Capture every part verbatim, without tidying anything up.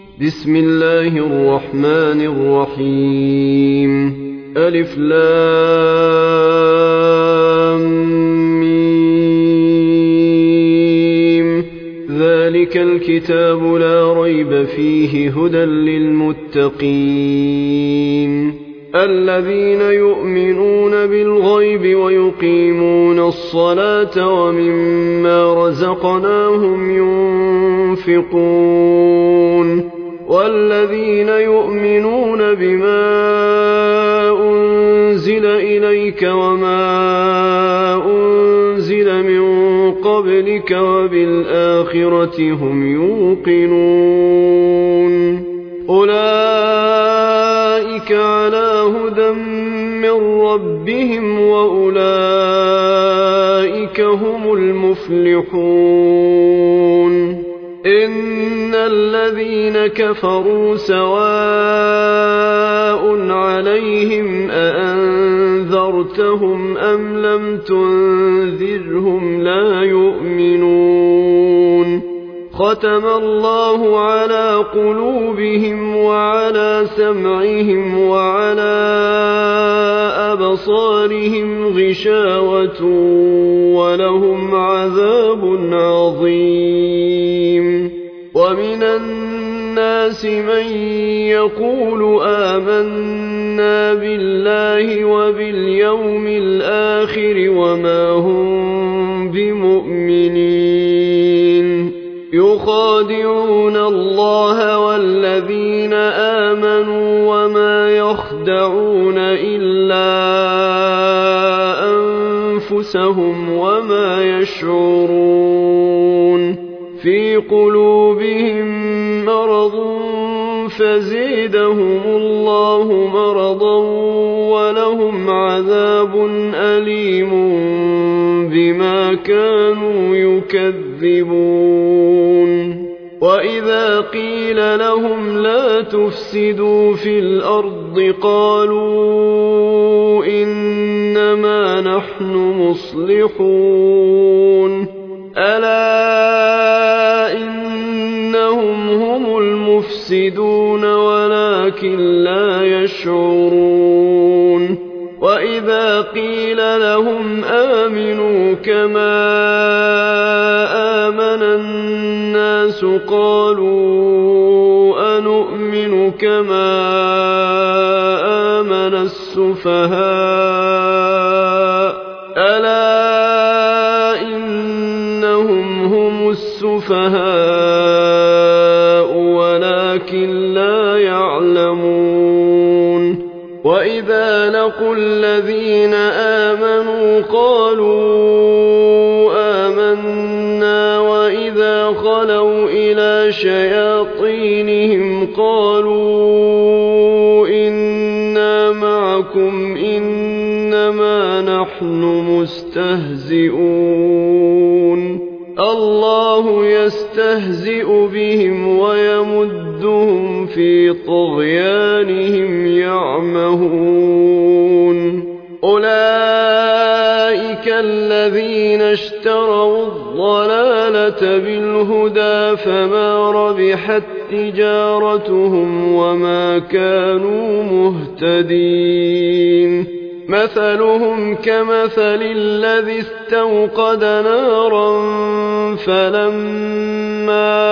بسم الله الرحمن الرحيم ألف لام ميم ذلك الكتاب لا ريب فيه هدى للمتقين الذين يؤمنون بالغيب ويقيمون الصلاة ومما رزقناهم ينفقون والذين يؤمنون بما أنزل إليك وما أنزل من قبلك وبالآخرة هم يوقنون أولئك على هدى من ربهم وأولئك هم المفلحون إن الذين كفروا سواء عليهم أأنذرتهم أم لم تنذرهم لا يؤمنون ختم الله على قلوبهم وعلى سمعهم وعلى أبصارهم غشاوة ولهم عذاب عظيم ومن الناس من يقول آمنا بالله وباليوم الآخر وما هم بمؤمنين يخادعون الله والذين آمنوا وما يخدعون إلا أنفسهم وما يشعرون في قلوبهم مرض فزيدهم الله مرضا ولهم عذاب أليم بما كانوا يكذبون وإذا قيل لهم لا تفسدوا في الأرض قالوا إنما نحن مصلحون ألا إنهم هم المفسدون ولكن لا يشعرون وإذا قيل لهم آمنوا كما آمن الناس قالوا أنؤمن كما آمن السفهاء ألا إنهم هم السفهاء ولكن لا يعلمون وإذا لقوا الذين آمنوا قالوا آمنا وإذا خلوا إلى شياطينهم قالوا إنا معكم إنما نحن مستهزئون الله يستهزئ بهم ويمدهم في طغيانهم يعمهون أولئك الذين اشتروا الضلالة بالهدى فما ربحت تجارتهم وما كانوا مهتدين مثلهم كمثل الذي استوقد نارا فلما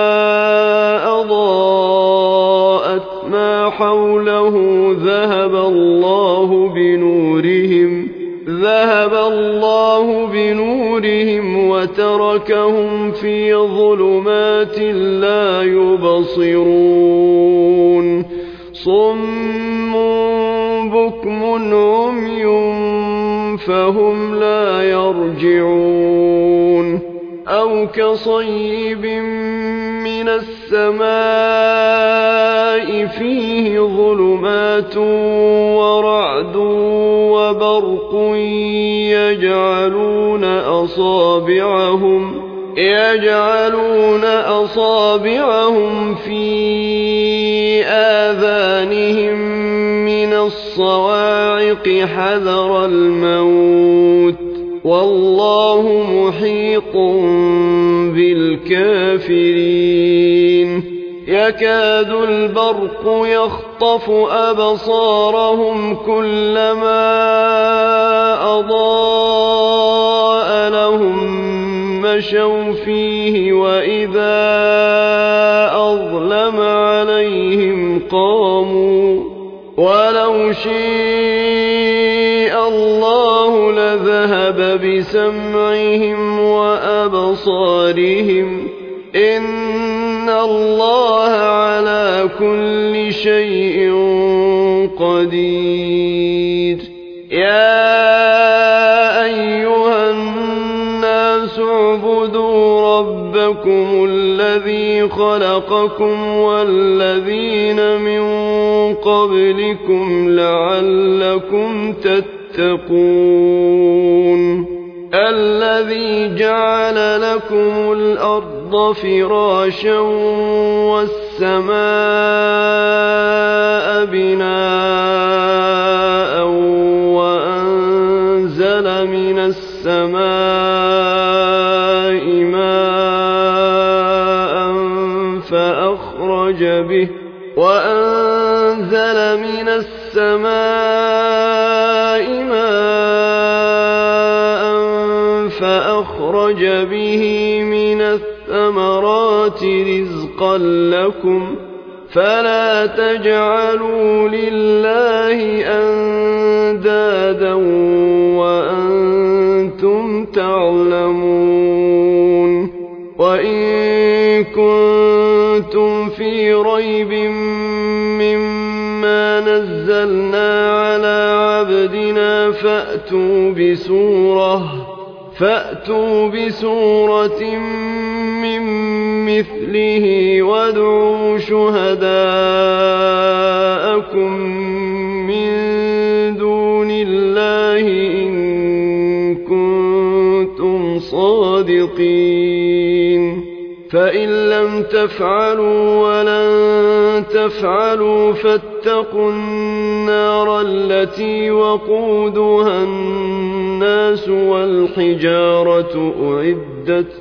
أضاءت ما حوله ذهب الله بنورهم ذهب الله بنورهم وتركهم في ظلمات لا يبصرون صم بكم عمي فهم لا يرجعون أو كصيب من السماء فيه ظلمات ورعد وبرق يجعلون أصابعهم يجعلون أصابعهم في آذانهم من الصواعق حذر الموت والله محيط بالكافرين يكاد البرق يخطف أبصارهم كلما أضاء لهم مشوا فيه وإذا أظلم عليهم قاموا ولو شاء الله لذهب بسمعهم وأبصارهم إن الله على كل شيء قدير يا أيها الناس اعبدوا ربكم الذي خلقكم والذين من قبلكم لعلكم تتقون الذي جعل لكم الأرض فراشا والسماء بناء وأنزل من السماء ماء فأخرج به وأنزل من السماء ماء فأخرج به من الثمرات رزقا لكم فلا تجعلوا لله أندادا وأنتم تعلمون وإن كنتم في ريب مما نزلنا على عبدنا فأتوا بسورة فأتوا بسورة من مثله وادعوا شهداءكم من دون الله إن كنتم صادقين فإن لم تفعلوا ولن تفعلوا فاتقوا النار التي وقودها الناس والحجارة أعدت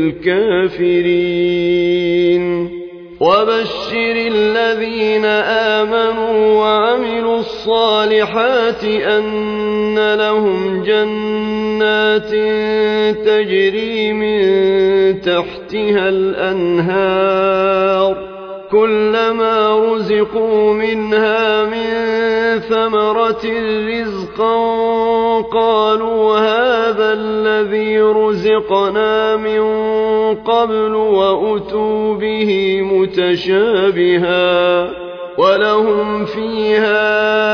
للكافرين وبشر الذين آمنوا وعملوا الصالحات أن لهم جنات تجري من تحتها الأنهار كلما رزقوا منها من ثمرة رزقا قالوا هذا الذي رزقنا من قبل وأتوا به متشابها ولهم فيها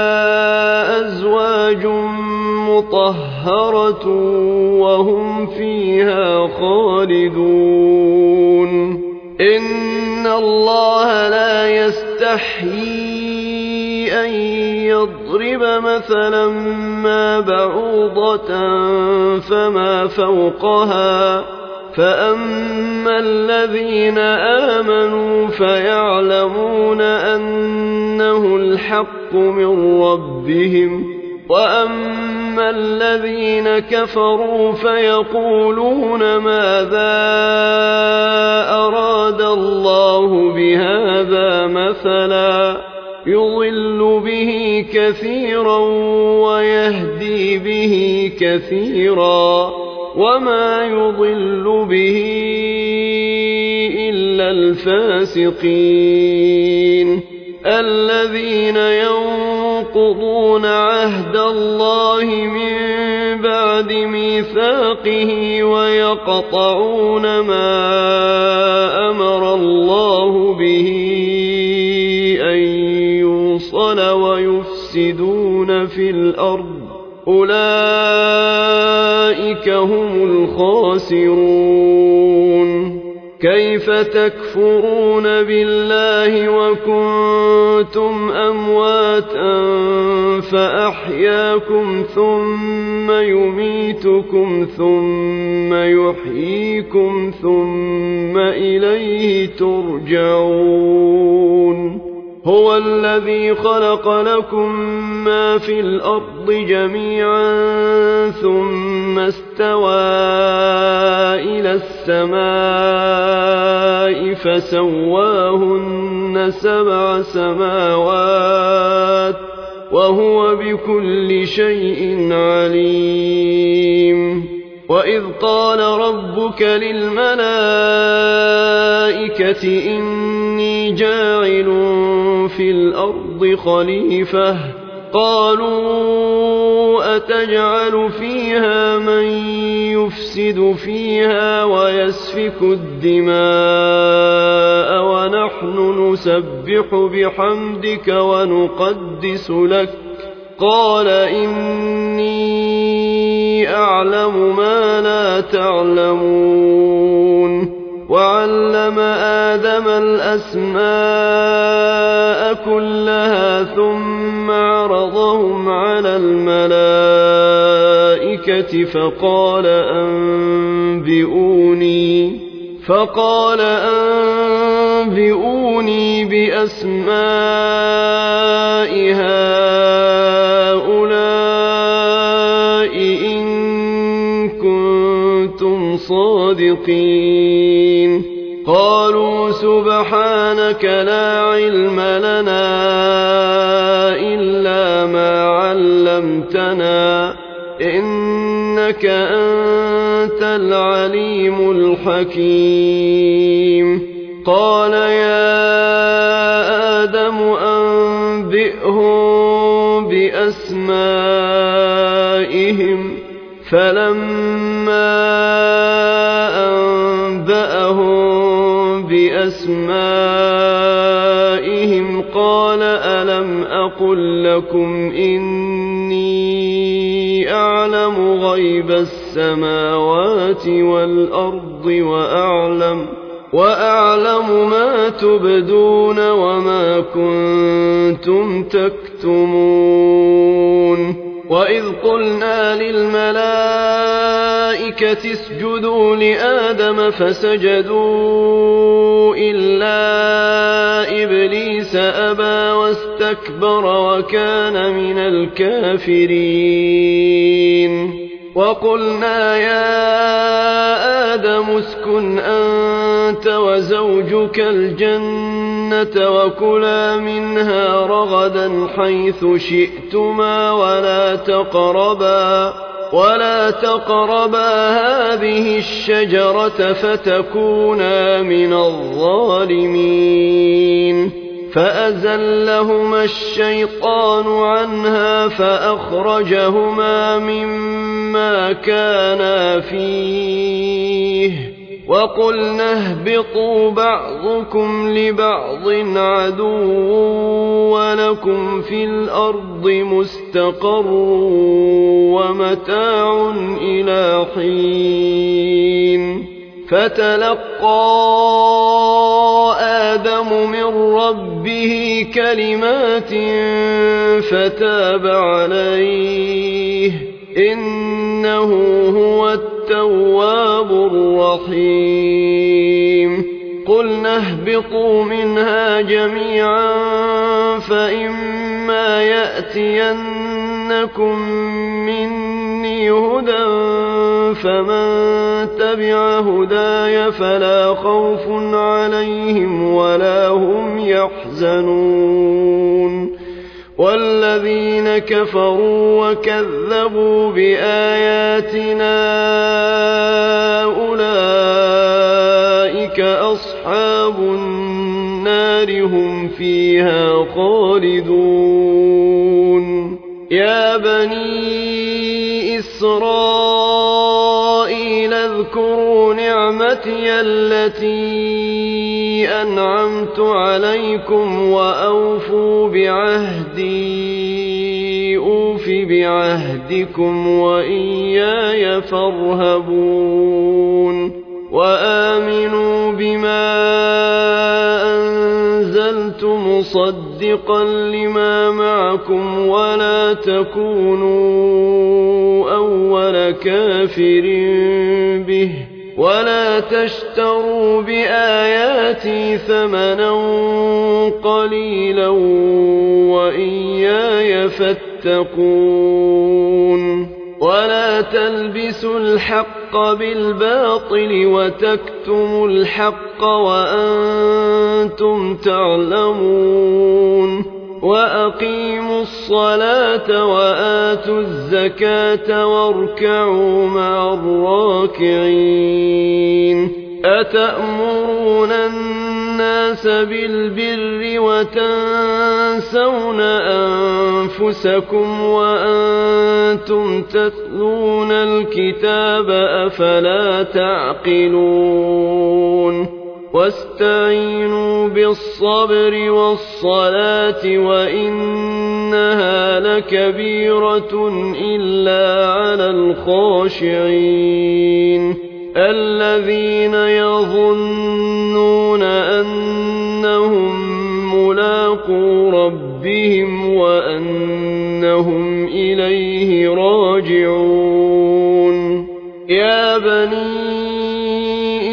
أزواج مطهرة وهم فيها خالدون إن الله لا يستحيي أن يضرب مثلا ما بعوضة فما فوقها فأما الذين آمنوا فيعلمون أنه الحق من ربهم وأما الذين كفروا فيقولون ماذا أراد الله بهذا مثلا يضل به كثيرا ويهدي به كثيرا وما يضل به إلا الفاسقين الذين ينقضون عهد الله من بعد ميثاقه ويقطعون ما أمر الله به أن يوصل ويفسدون في الأرض أولئك هم الخاسرون كيف تكفرون بالله وكنتم أمواتا فأحياكم ثم يميتكم ثم يحييكم ثم إليه ترجعون هو الذي خلق لكم ما في الأرض جميعا ثم ثم استوى إلى السماء فسواهن سبع سماوات وهو بكل شيء عليم وإذ قال ربك للملائكة إني جاعل في الأرض خليفة قالوا أتجعل فيها من يفسد فيها ويسفك الدماء ونحن نسبح بحمدك ونقدس لك قال إني أعلم ما لا تعلمون وعلم آدم الأسماء كلها ثم عرضهم على الملائكة فقال أنبئوني فقال أنبئوني بأسماء هؤلاء إن كنتم صادقين قالوا سبحانك لا علم لنا إلا ما علمتنا إنك أنت العليم الحكيم قال يا آدم أنبئهم بأسمائهم فلما أنبأهم بأسمائهم قال ألم أقل لكم إني أعلم غيب السماوات والأرض وأعلم وأعلم ما تبدون وما كنتم تكتمون وإذ قلنا للملائكة اسجدوا لآدم فسجدوا إلا إبليس أبى واستكبر وكان من الكافرين وقلنا يا آدم اسكن أنت وزوجك الجنة وكلا منها رغدا حيث شئتما ولا تقربا ولا تقربا هذه الشجرة فتكونا من الظالمين فأزلهما الشيطان عنها فأخرجهما مما كانا فيه وقلنا اهبطوا بعضكم لبعض عدو ولكم في الأرض مستقر ومتاع إلى حين فتلقى آدم من ربه كلمات فتاب عليه إنه هو التواب الرحيم قلنا اهبطوا منها جميعا فإما يأتينكم مني هدى فمن تبع هداي فلا خوف عليهم ولا هم يحزنون والذين كفروا وكذبوا بآياتنا أولئك أصحاب النار هم فيها خالدون يا بني إسرائيل اذكروا نعمتي التي أنعمت عليكم وأوفوا بعهدي أوف بعهدكم وإياي فارهبون وآمنوا بما أنزلت مصدقا لما معكم ولا تكونوا أول كافر به ولا تشتروا بآياتي ثمنا قليلا وإياي فاتقون ولا تلبسوا الحق بالباطل وتكتموا الحق وأنتم تعلمون وأقيموا الصلاة وآتوا الزكاة واركعوا مع الراكعين أتأمرون الناس بالبر وتنسون أنفسكم وأنتم تتلون الكتاب أفلا تعقلون واستعينوا بالصبر والصلاة وإنها لكبيرة إلا على الخاشعين الذين يظنون أنهم ملاقو ربهم وأنهم إليه راجعون يا بني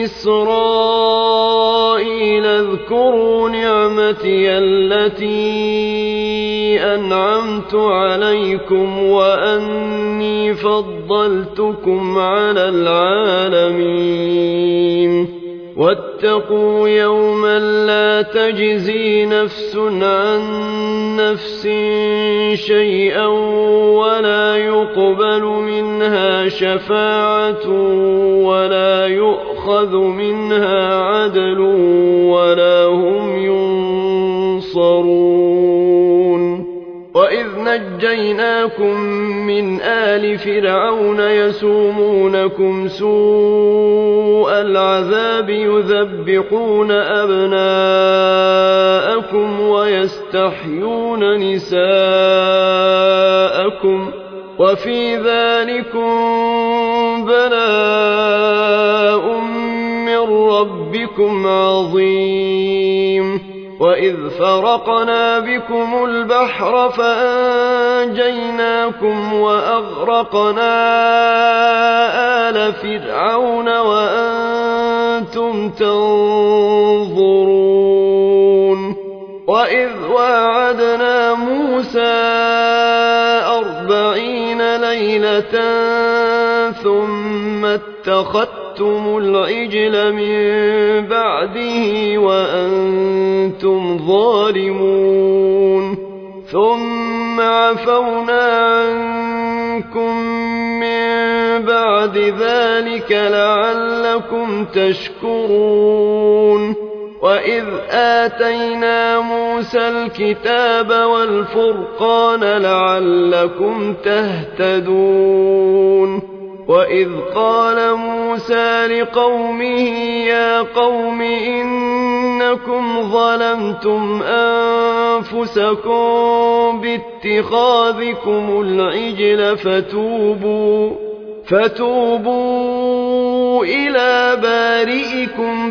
إسرائيل اذكروا نعمتي التي أنعمت عليكم وأني فضلتكم على العالمين واتقوا يوما لا تجزي نفس عن نفس شيئا ولا يقبل منها شفاعة ولا يؤخذ منها عدل ولا هم ينصرون وإذ نجيناكم من آل فرعون يسومونكم سوء العذاب يذبحون أبناءكم ويستحيون نساءكم وفي ذلكم بلاء من ربكم عظيم وإذ فرقنا بكم البحر فأنجيناكم وأغرقنا آل فرعون وأنتم تنظرون وإذ واعدنا موسى أربعين ليلة ثم اتخذتم العجل من بعده وأنتم ظالمون ثم عفونا عنكم من بعد ذلك لعلكم تشكرون وإذ آتينا موسى الكتاب والفرقان لعلكم تهتدون وإذ قال موسى لقومه يا قوم إنكم ظلمتم أنفسكم باتخاذكم العجل فتوبوا فتوبوا إلى بارئكم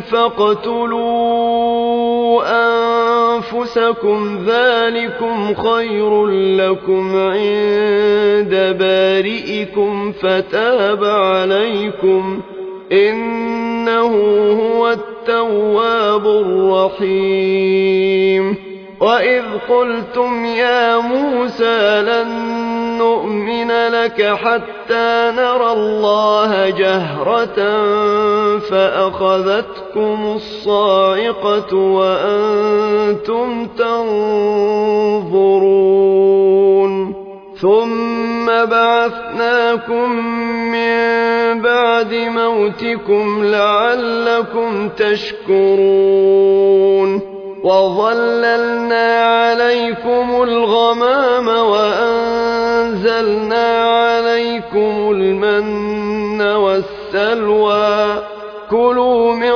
فاقتلوا أنفسكم ذلكم خير لكم عند بارئكم فتاب عليكم إنه هو التواب الرحيم وإذ قلتم يا موسى لن نؤمن لك حتى نرى الله جهرة فأخذتكم الصاعقة وأنتم تنظرون ثم بعثناكم من بعد موتكم لعلكم تشكرون وظللنا عليكم الغمام وأنزلنا عليكم المن والسلوى كلوا من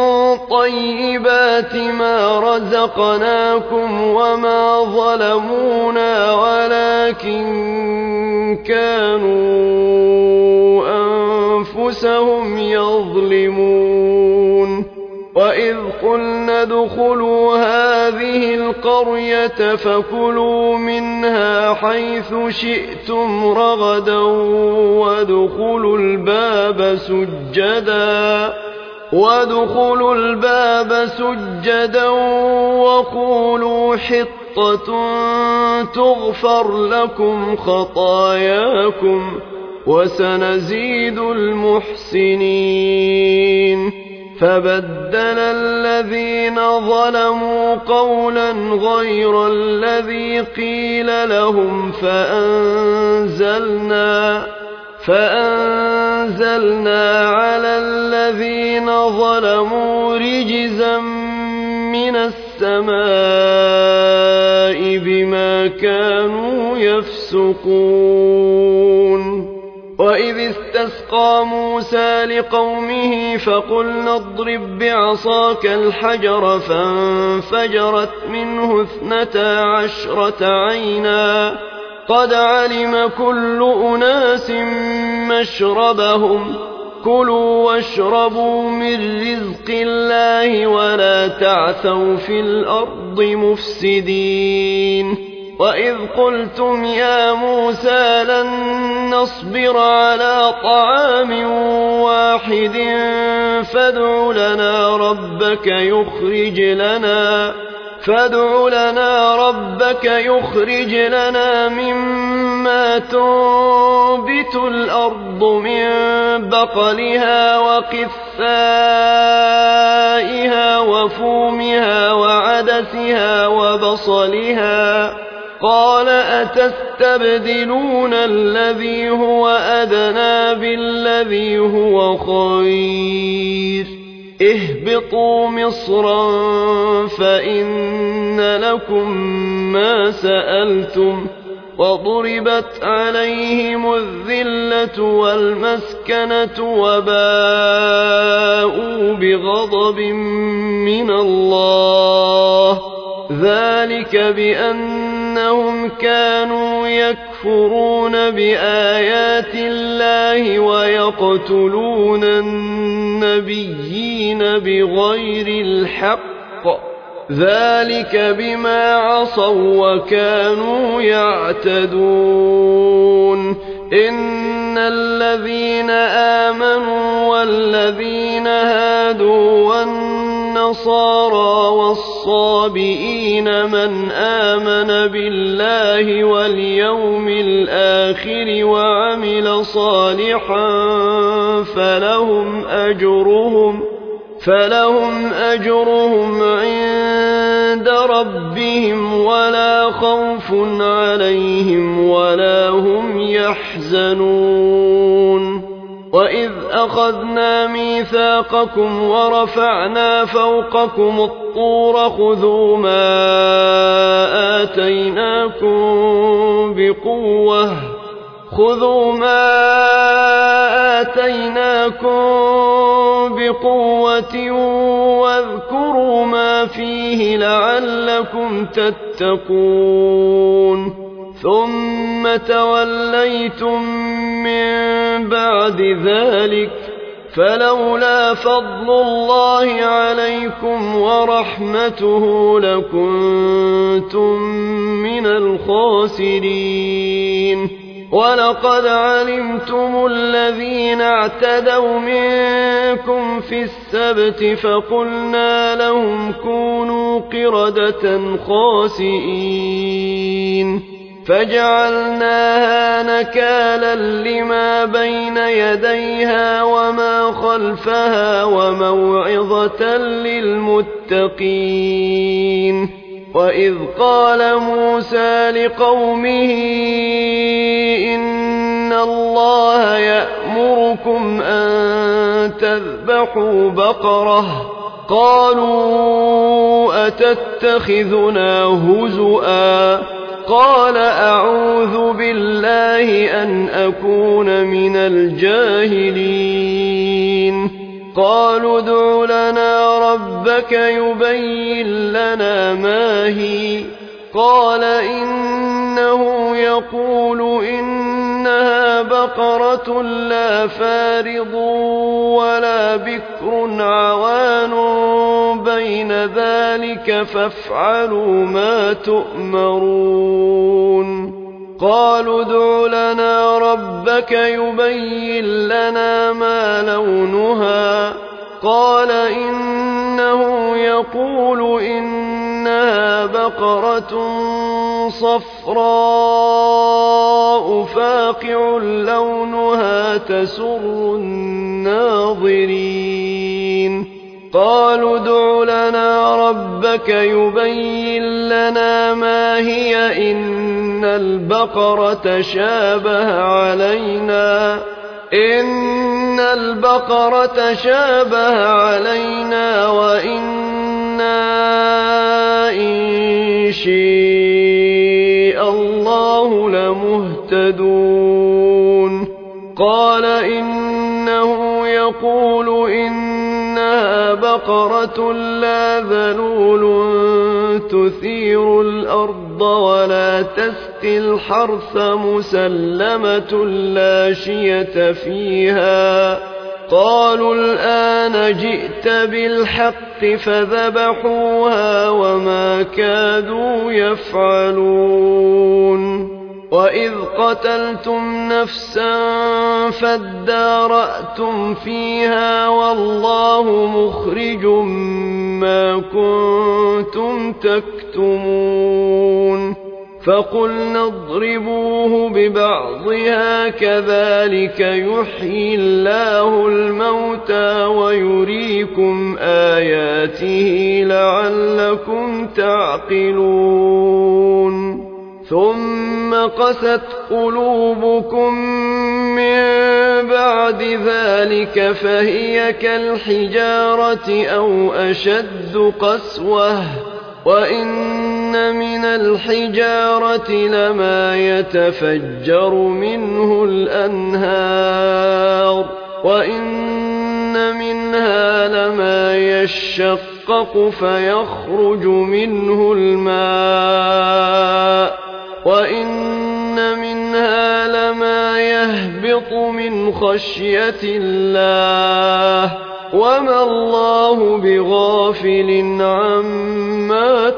طيبات ما رزقناكم وما ظلمونا ولكن كانوا أنفسهم يظلمون وإذ قلنا ادخلوا هذه القرية فكلوا منها حيث شئتم رغدا وادخلوا الباب سجدا وادخلوا الباب سجدا وقولوا حطة تغفر لكم خطاياكم وسنزيد المحسنين فبدل الذين ظلموا قولا غير الذي قيل لهم فأنزلنا فأنزلنا على الذين ظلموا رجزا من السماء بما كانوا يفسقون وإذ استسقى موسى لقومه فقلنا اضرب بعصاك الحجر فانفجرت منه اثنتا عشرة عينا قد علم كل أناس مشربهم كلوا واشربوا من رزق الله ولا تعثوا في الأرض مفسدين وإذ قلتم يا موسى لن نصبر على طعام واحد فادع لنا ربك يخرج لنا فادع لنا ربك يخرج لنا مما تنبت الأرض من بقلها وقثائها وفومها وعدسها وبصلها قال أتستبدلون الذي هو أدنى بالذي هو خير اهبطوا مصرا فإن لكم ما سألتم وضربت عليهم الذلة والمسكنة وباءوا بغضب من الله ذلك بأنهم كانوا يكفرون بآيات الله ويقتلون النبيين بغير الحق ذلك بما عصوا وكانوا يعتدون إن الذين آمنوا والذين هادوا والنصارى والصابئين من آمن بالله واليوم الآخر وعمل صالحا فلهم أجرهم فلهم أجرهم عند ربهم ولا خوف عليهم ولا هم يحزنون وإذ أخذنا ميثاقكم ورفعنا فوقكم الطور خذوا ما آتيناكم بقوة خذوا ما آتيناكم بقوة واذكروا ما فيه لعلكم تتقون ثم توليتم من بعد ذلك فلولا فضل الله عليكم ورحمته لكنتم من الخاسرين ولقد علمتم الذين اعتدوا منكم في السبت فقلنا لهم كونوا قردة خاسئين فجعلناها نكالا لما بين يديها وما خلفها وموعظة للمتقين وإذ قال موسى لقومه إن الله يأمركم أن تذبحوا بقرة قالوا أتتخذنا هزؤا قال أعوذ بالله أن أكون من الجاهلين قالوا ادع لنا ربك يبين لنا ما هي قال إنه يقول إنها بقرة لا فارض ولا بكر عوان بين ذلك فافعلوا ما تؤمرون قالوا ادع لنا ربك يبين لنا ما لونها قال إنه يقول إنها بقرة صفراء فاقع لونها تسر الناظرين قالوا ادع لنا ربك يبين لنا ما هي إن البقرة شابه علينا إن البقرة شابه علينا وإنا إن شاء الله لمهتدون قال إنه يقول إنها بقرة لا ذلول تثير الأرض ولا تسقي الحرث مسلمة لا شية فيها قالوا الآن جئت بالحق فذبحوها وما كادوا يفعلون وإذ قتلتم نفسا فادارأتم فيها والله مخرج ما كنتم تكتمون فقلنا اضربوه ببعضها كذلك يحيي الله الموتى ويريكم آياته لعلكم تعقلون ثم قست قلوبكم من بعد ذلك فهي كالحجارة أو أشد قسوة وإن من الحجارة لما يتفجر منه الأنهار وإن منها لما يشقق فيخرج منه الماء وإن منها لما يهبط من خشية الله وما الله بغافل عما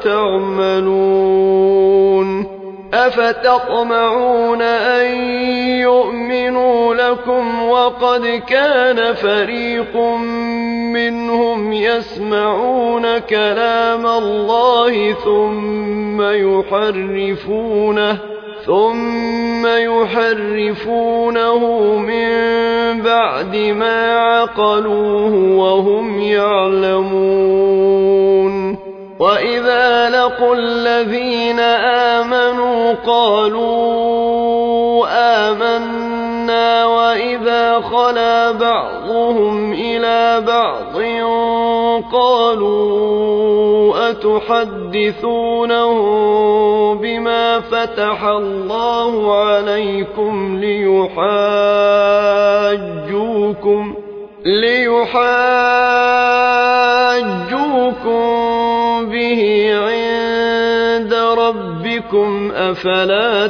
تعملون أفتطمعون أن يؤمنوا لكم وقد كان فريق منهم يسمعون كلام الله ثم يحرفونه ثم يحرفونه من بعد ما عقلوه وهم يعلمون وإذا لقوا الذين آمنوا قالوا آمنا وإذا خلا بعضهم إلى بعض قالوا أتحدثونهم بما فتح الله عليكم ليحاجوكم ليحاجوكم به عند ربكم أفلا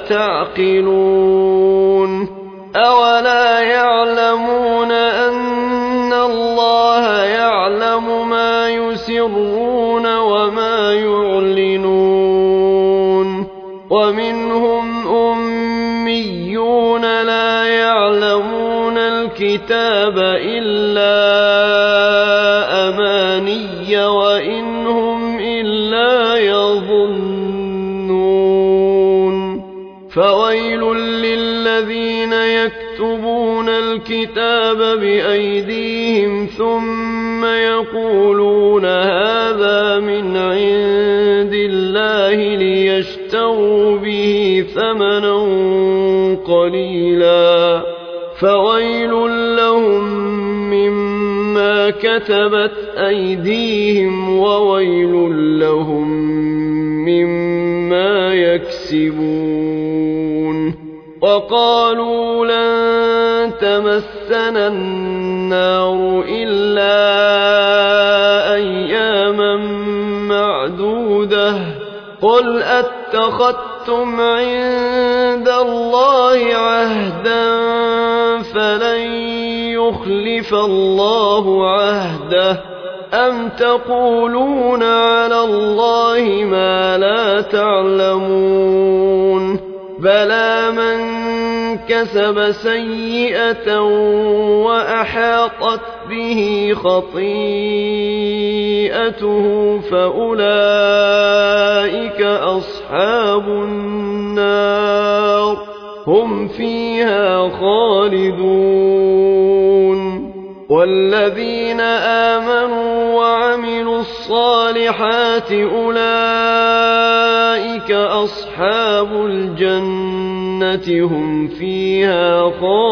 تعقلون أولا يعلمون أن الله يعلم ما يسرون وما يعلنون ومنهم أميون لا يعلمون الكتاب إلا أماني وإن هم إلا يظنون فويل للذين يكتبون الكتاب بأيديهم ثم يقولون هذا من عند الله ليشتروا به ثمنا قليلا فويل لهم مما كتبت أيديهم وويل لهم مما يكسبون وقالوا لن تمسنا النار إلا أياما معدودة قل أتخذتم عند الله عهدا فلن يخلف الله عهده أم تقولون على الله ما لا تعلمون بلى من كسب سيئة وأحاطت به خطيئته فأولئك أصحاب النار هم فيها خالدون والذين آمنوا وعملوا الصالحات أولئك أصحاب الجنة هم فيها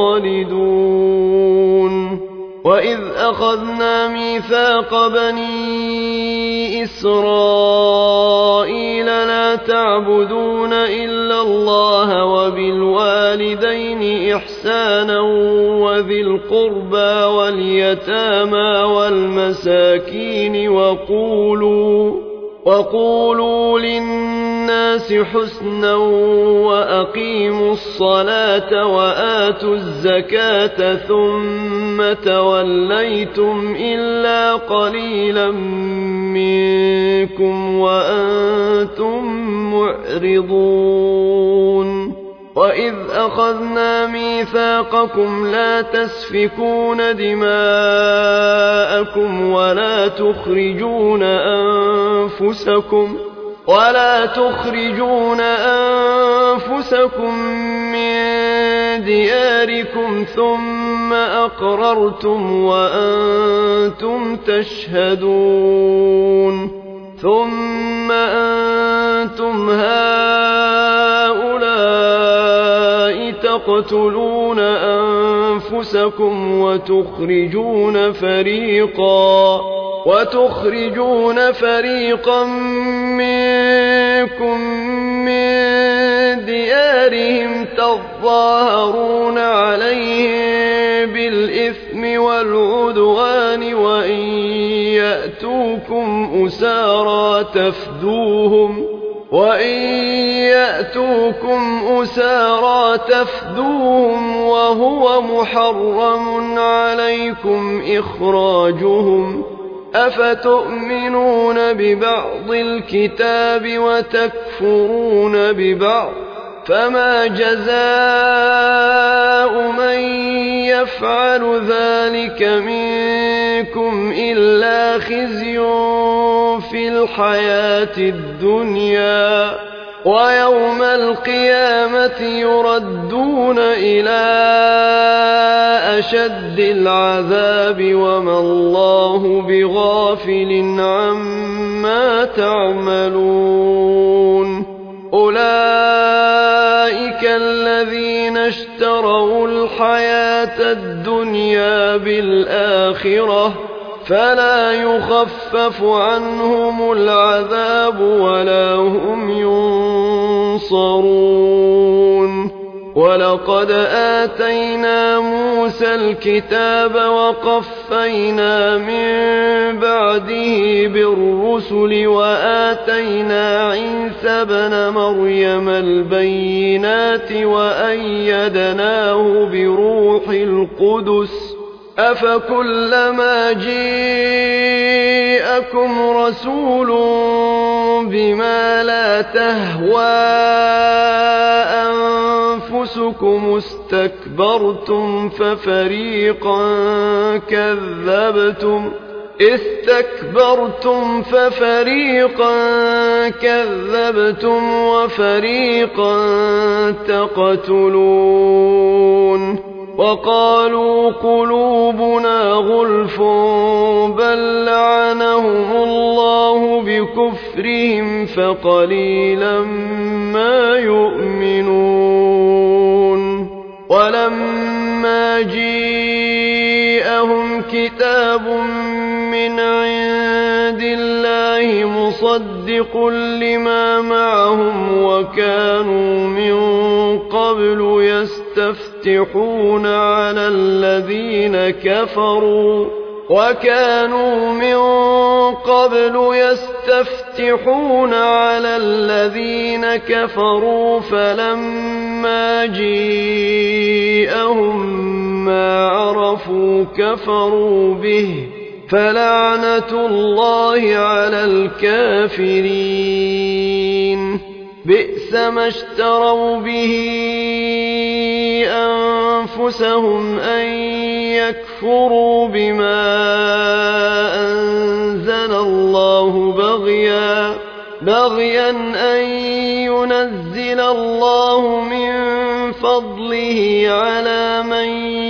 خالدون وإذ أخذنا ميثاق بني إسرائيل لا تعبدون إلا الله وبالوالدين إحسانا وذي القربى واليتامى والمساكين وقولوا وقولوا للناس حسنا وأقيموا الصلاة وآتوا الزكاة ثم توليتم إلا قليلا منكم وأنتم معرضون وإذ أخذنا ميثاقكم لا تسفكون دماءكم ولا تخرجون أنفسكم ولا تخرجون أنفسكم من دياركم ثم أقررتم وأنتم تشهدون ثم أنتم هؤلاء تقتلون أنفسكم وتخرجون فريقا وتخرجون فريقا منكم من ديارهم تظاهرون عليهم بالإثم والعدوان وإن يأتوكم أسارى تفدوهم وإن يأتوكم أسارى تفدوهم وهو محرم عليكم إخراجهم أفتؤمنون ببعض الكتاب وتكفرون ببعض فما جزاء من يفعل ذلك منكم إلا خزي في الحياة الدنيا ويوم القيامة يردون إلى أشد العذاب وما الله بغافل عما تعملون أولئك الذين اشتروا الحياة الدنيا بالآخرة فلا يخفف عنهم العذاب ولا هم ينصرون ولقد آتينا موسى الكتاب وقفينا من بعده بالرسل وآتينا عيسى ابن مريم البينات وأيدناه بروح القدس أفكلما جاءكم رسول بما لا تهوى أنفسكم استكبرتم ففريقا كذبتم استكبرتم ففريقا كذبتم وفريقا تقتلون وقالوا قلوبنا غلف بل لعنهم الله بكفرهم فقليلا ما يؤمنون ولما جاءهم كتاب من عند الله مصدق لما معهم وكانوا من قبل يستفتحون على الذين كفروا وكانوا من قبل يستفتحون على الذين كفروا فلما جاءهم ما عرفوا كفروا به فلعنة الله على الكافرين بئس ما اشتروا به أنفسهم أن يكفروا بما أنزل الله بغيا بغيا أن ينزل الله من فضله على من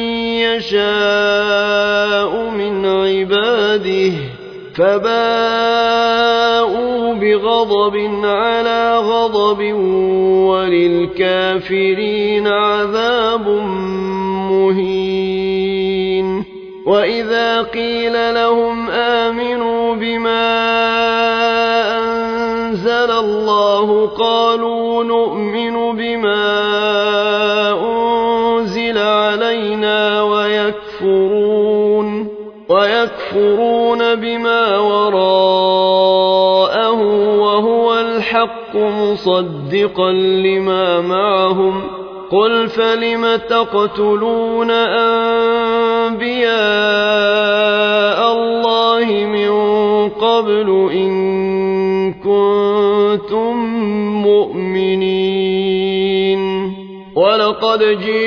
يشاء من عباده فباءوا بغضب على غضب وللكافرين عذاب مهين. وإذا قيل لهم آمنوا بما أنزل الله قالوا نؤمن بما أنزل علينا ويكفرون ويكفرون بما وراءه وهو الحق مصدقا لما معهم قل فلم تقتلون أنبياء الله من قبل إن كنتم مؤمنين ولقد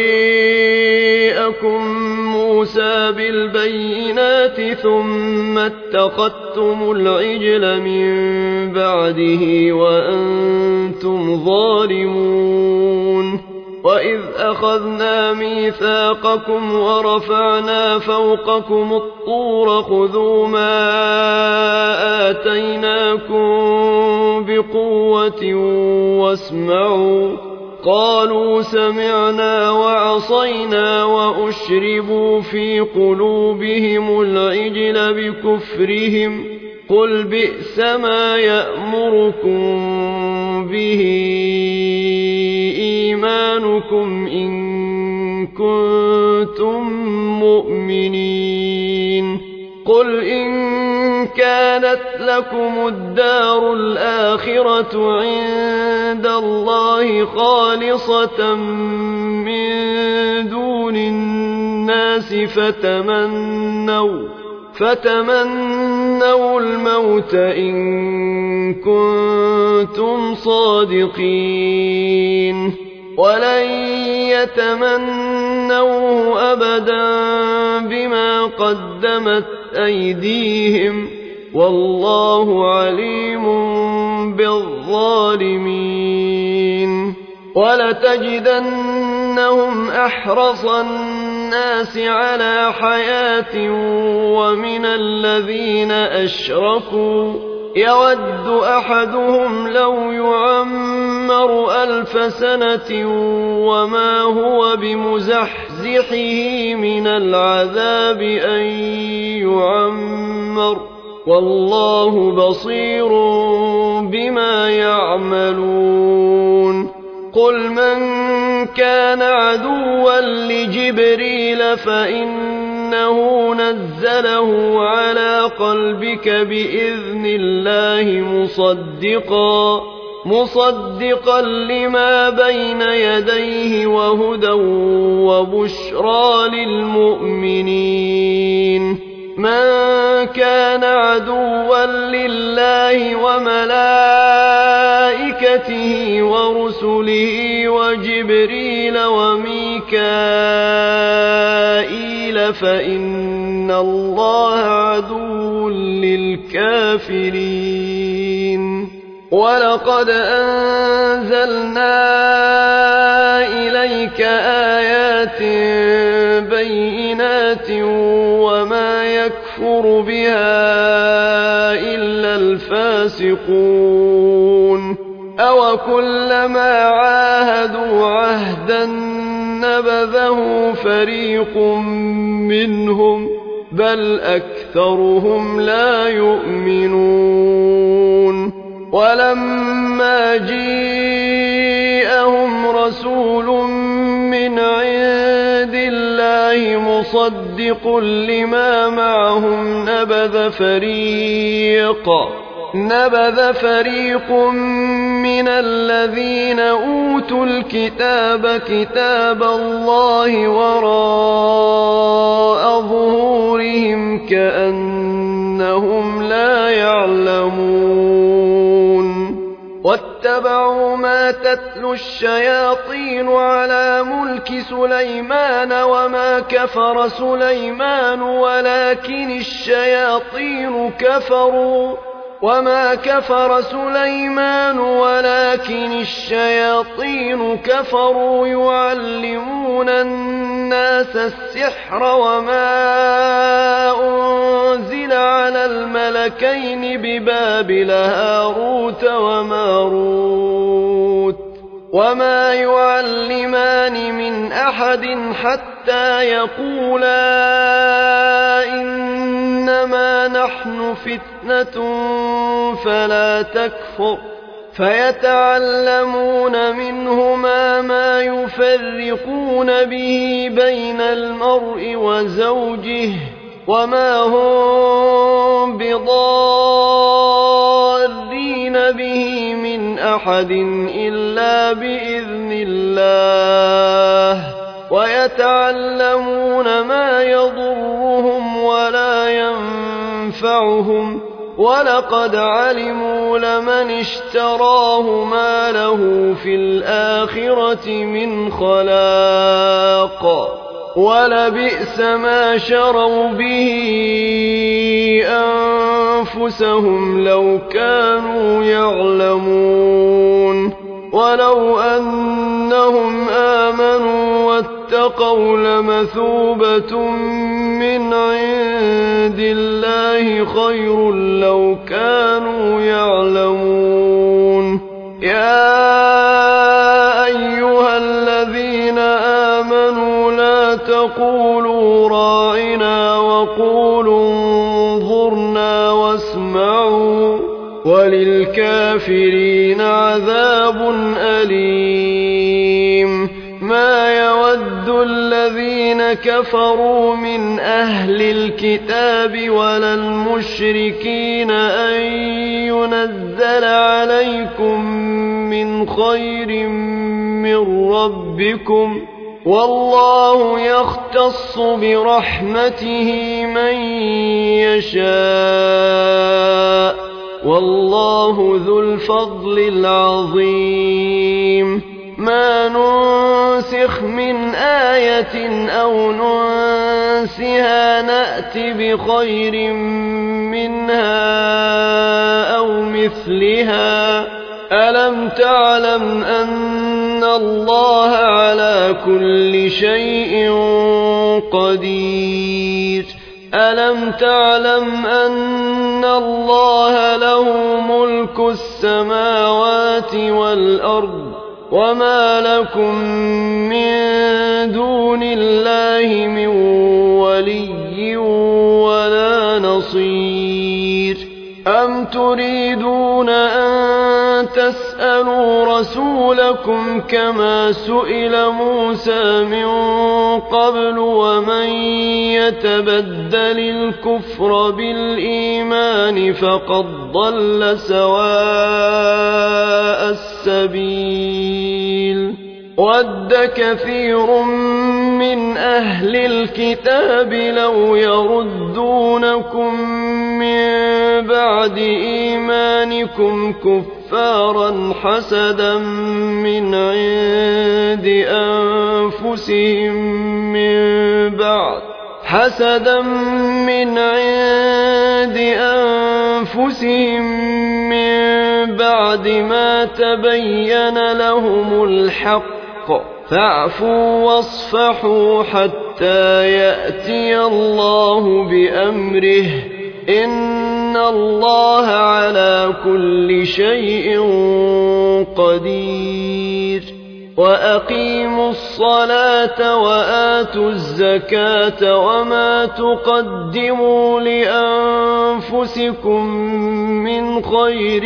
جاءكم موسى بالبينات ثم اتخذتم العجل من بعده وأنتم ظالمون. وإذ أخذنا ميثاقكم ورفعنا فوقكم الطور خذوا ما آتيناكم بقوة واسمعوا قالوا سمعنا وعصينا وأشربوا في قلوبهم العجل بكفرهم قل بئس ما يأمركم به إيمانكم إن كنتم مؤمنين. قل إن كانت لكم الدار الآخرة عند الله خالصة من دون الناس فتمنوا فتمنوا الموت إن كنتم صادقين ولن يتمنوه أبدا بما قدمت أيديهم والله عليم بالظالمين. ولتجدنهم أحرص الناس على حياة ومن الذين أشركوا يود أحدهم لو يعمر ألف سنة وما هو بمزحزحه من العذاب أن يعمر والله بصير بما يعملون. قل من كان عدوا لجبريل فإنه نزله على قلبك بإذن الله مصدقا مصدقا لما بين يديه وهدى وبشرى للمؤمنين. من كان عدوا لله وملائكته ورسله وجبريل وميكائيل فإن الله عدو للكافرين. ولقد أنزلنا إليك آيات بينات وما يكفر بها إلا الفاسقون. أو كلما عاهدوا عهدا نبذه فريق منهم بل أكثرهم لا يؤمنون. ولما جاءهم رسول من عند الله مصدق لما معهم نبذ فريق نبذ فريق من الذين أوتوا الكتاب كتاب الله وراء ظهورهم كأنهم لا يعلمون. واتبعوا واتبعوا ما تتلو الشياطين على ملك سليمان وما كفر سليمان ولكن الشياطين كفروا وما كفر سليمان ولكن الشياطين كفروا يعلمون الناس السحر وما أنزل على الملكين ببابل هاروت وماروت وما يعلمان من أحد حتى يقولا إنما نحن فتنة فلا تكفر فيتعلمون منهما ما يفرقون به بين المرء وزوجه وما هم بضارين به من أحد إلا بإذن الله ويتعلمون ما يضرهم ولا ينفعهم ولقد علموا لمن اشتراه ما له في الآخرة من خلاق ولبئس ما شروا به أنفسهم لو كانوا يعلمون ولو أنهم آمنوا واتقوا لمثوبة من عند الله خير لو كانوا يعلمون يا أيها الذين آمنوا لا تقولوا راعنا وقولوا انظرنا واسمعوا وللكافرين عذاب أليم ما يود الذين كفروا من أهل الكتاب ولا المشركين أن ينزل عليكم من خير من ربكم والله يختص برحمته من يشاء والله ذو الفضل العظيم ما ننسخ من آية أو ننسها نأت بخير منها أو مثلها ألم تعلم أن الله على كل شيء قدير ألم تعلم أن الله له ملك السماوات والأرض وما لكم من دون الله من ولي ولا نصير أم تريدون أن تسألوا رسولكم كما سئل موسى من قبل ومن يتبدل الكفر بالإيمان فقد ضل سواء السبيل ود كثير من أهل الكتاب لو يردونكم من بعد إيمانكم كفارا حسدا من عند أنفسهم من بعد حسدا من عند أنفسهم من بعد ما تبين لهم الحق فاعفوا واصفحوا حتى يأتي الله بأمره إن الله على كل شيء قدير وأقيموا الصلاة وآتوا الزكاة وما تقدموا لأنفسكم من خير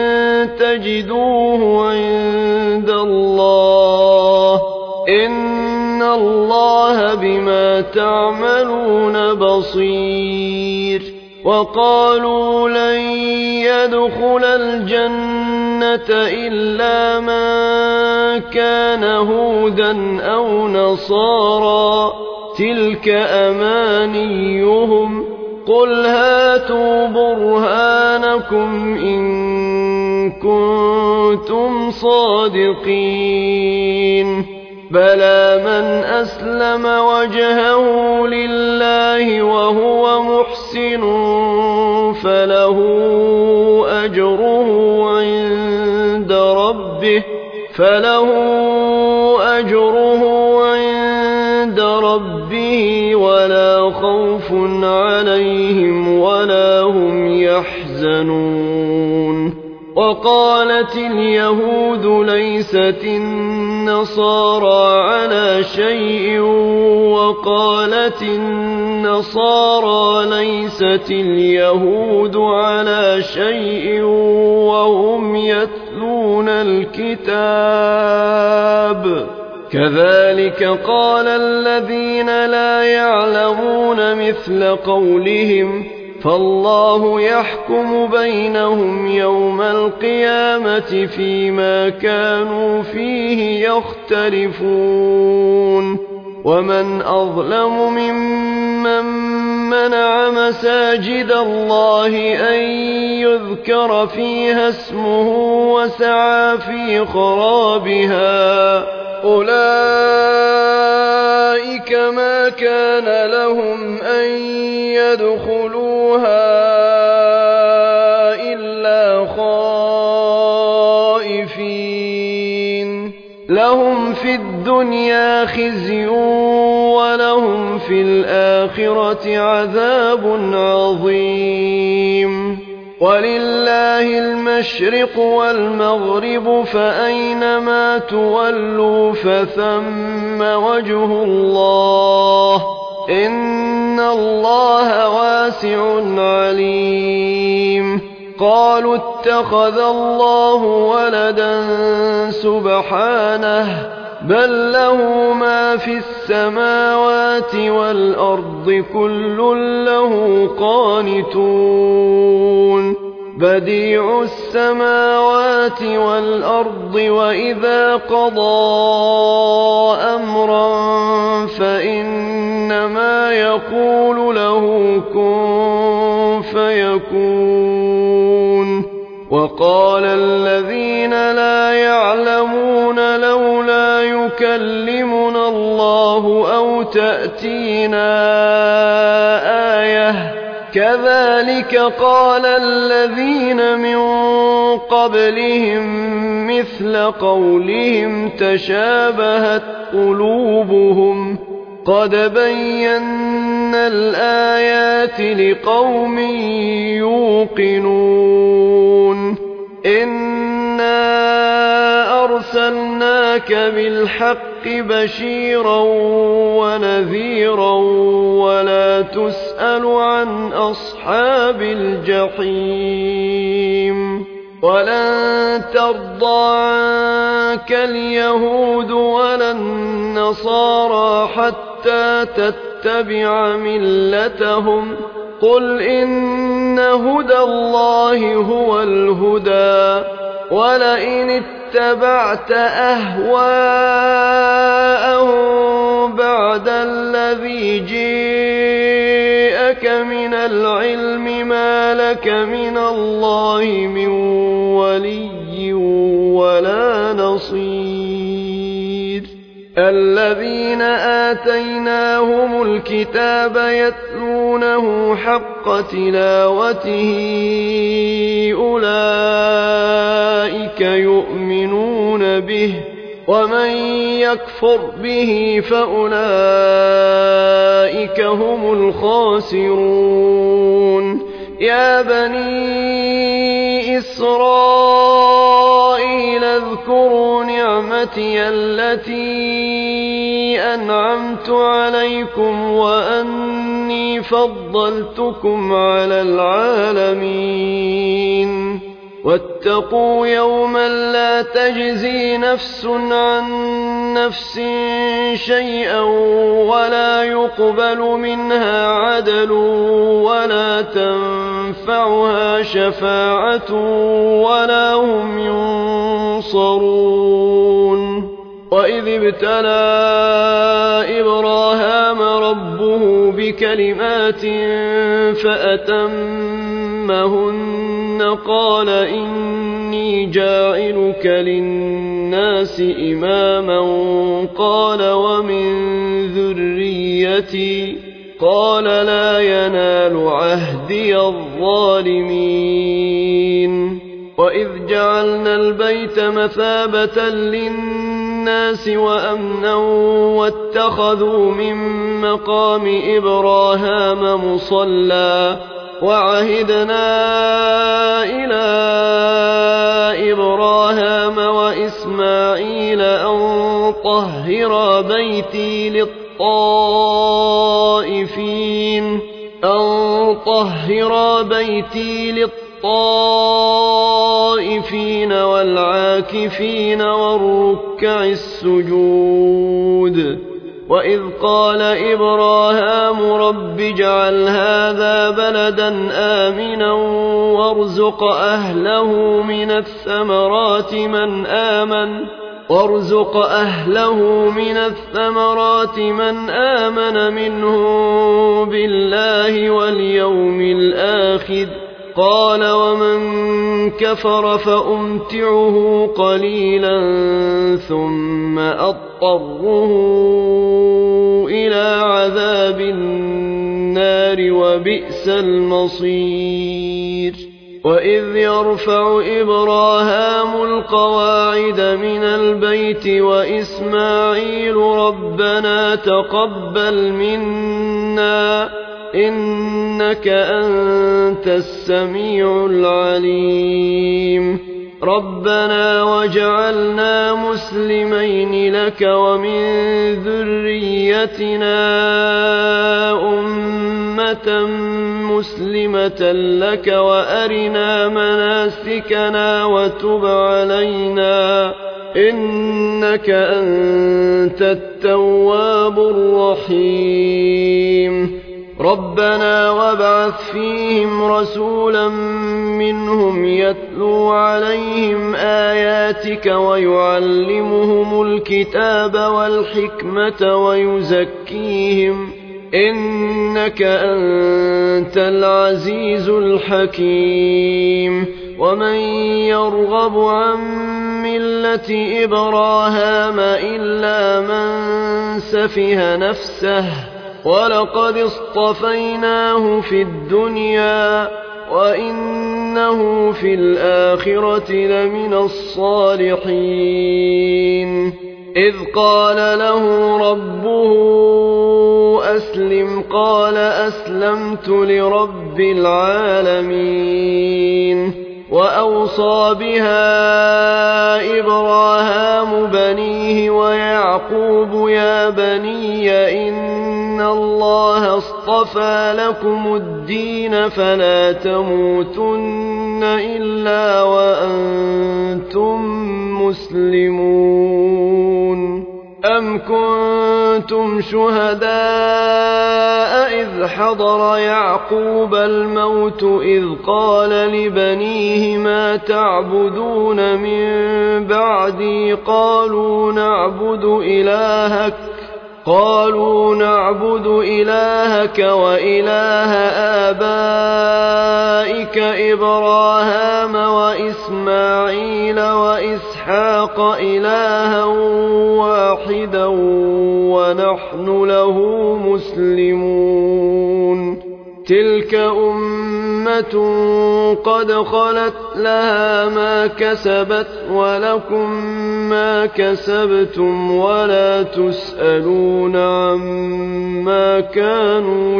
تجدوه عند الله إن الله بما تعملون بصير وقالوا لن يدخل الجنة إلا من كان هودا أو نصارى تلك أمانيهم قل هاتوا برهانكم إن كنتم صادقين بلى من أسلم وجهه لله وهو محسن فله أجره عند ربه فله أجره عند ربه ولا خوف عليهم ولا هم يحزنون وقالت اليهود ليست النصارى على شيء وقالت النصارى ليست اليهود على شيء وهم يتلون الكتاب كذلك قال الذين لا يعلمون مثل قولهم فالله يحكم بينهم يوم القيامة فيما كانوا فيه يختلفون ومن أظلم ممن منع مساجد الله أن يذكر فيها اسمه وسعى في خرابها أولئك ما كان لهم أن يدخلوها إلا خائفين لهم في الدنيا خزي ولهم في الآخرة عذاب عظيم ولله المشرق والمغرب فأينما تولوا فثم وجه الله إن الله واسع عليم قالوا اتخذ الله ولدا سبحانه بل له ما في السماوات والأرض كل له قانتون بديع السماوات والأرض وإذا قضى أمرا فإنما يقول له كن فيكون وقال الذين لا يعلمون لولا يكلمنا الله أو تأتينا آية كذلك قال الذين من قبلهم مثل قولهم تشابهت قلوبهم قد بينا الآيات لقوم يوقنون إنا أرسلناك بالحق بشيرا ونذيرا ولا تسأل عن أصحاب الجحيم ولن ترضى عنك اليهود ولا النصارى حتى تتبع ملتهم قل إن هدى الله هو الهدى ولئن اتبعت أهواءهم بعد الذي جاءك من العلم ما لك من الله من ولي ولا نصير الذين آتيناهم الكتاب يتلونه حق تلاوته أولئك يؤمنون به ومن يكفر به فأولئك هم الخاسرون يا بني إسرائيل اذكروا نعمتي التي أنعمت عليكم وأني فضلتكم على العالمين واتقوا يوما لا تجزي نفس عن نفس شيئا ولا يقبل منها عدل ولا تنفعها شفاعة ولا هم ينصرون وإذ ابتلى إبراهام ربه بكلمات فأتمهن قال إني جاعلك للناس إماما قال ومن ذريتي قال لا ينال عهدي الظالمين وإذ جعلنا البيت مثابة للناس وأمنا واتخذوا من مقام إبراهام مصلى وعهدنا إلى إبراهام وإسماعيل أن طهرا بيتي للطائفين أن طهرا بيتي للطائفين والعاكفين والركع السجود وإذ قال إبراهام رب اجعل هذا بلدا آمنا وارزق أهله من الثمرات من آمن وارزق أهله من الثمرات من آمن منهم بالله واليوم الآخر قال ومن كفر فأمتعه قليلا ثم أضطره إلى عذاب النار وبئس المصير وإذ يرفع إبراهام القواعد من البيت وإسماعيل ربنا تقبل منا إنك أنت السميع العليم ربنا وجعلنا مسلمين لك ومن ذريتنا أمة مسلمة لك وأرنا مناسكنا وتب علينا إنك أنت التواب الرحيم ربنا وابعث فيهم رسولا منهم يتلو عليهم آياتك ويعلمهم الكتاب والحكمة ويزكيهم إنك أنت العزيز الحكيم ومن يرغب عن ملة إبراهام إلا من سفه نفسه ولقد اصطفيناه في الدنيا وإنه في الآخرة لمن الصالحين إذ قال له ربه أسلم قال أسلمت لرب العالمين وأوصى بها إبراهام بنيه ويعقوب يا بني إن الله اصطفى لكم الدين فلا تموتن إلا وأنتم مسلمون أم كنتم شهداء إذ حضر يعقوب الموت إذ قال لبنيه ما تعبدون من بعدي قالوا نعبد إلهك قالوا نعبد إلهك وإله آبائك إبراهام وإسماعيل وإسحاق إلها واحدا ونحن له مسلمون تلك أمة قد خلت لها ما كسبت ولكم ما كسبتم ولا تسألون عما كانوا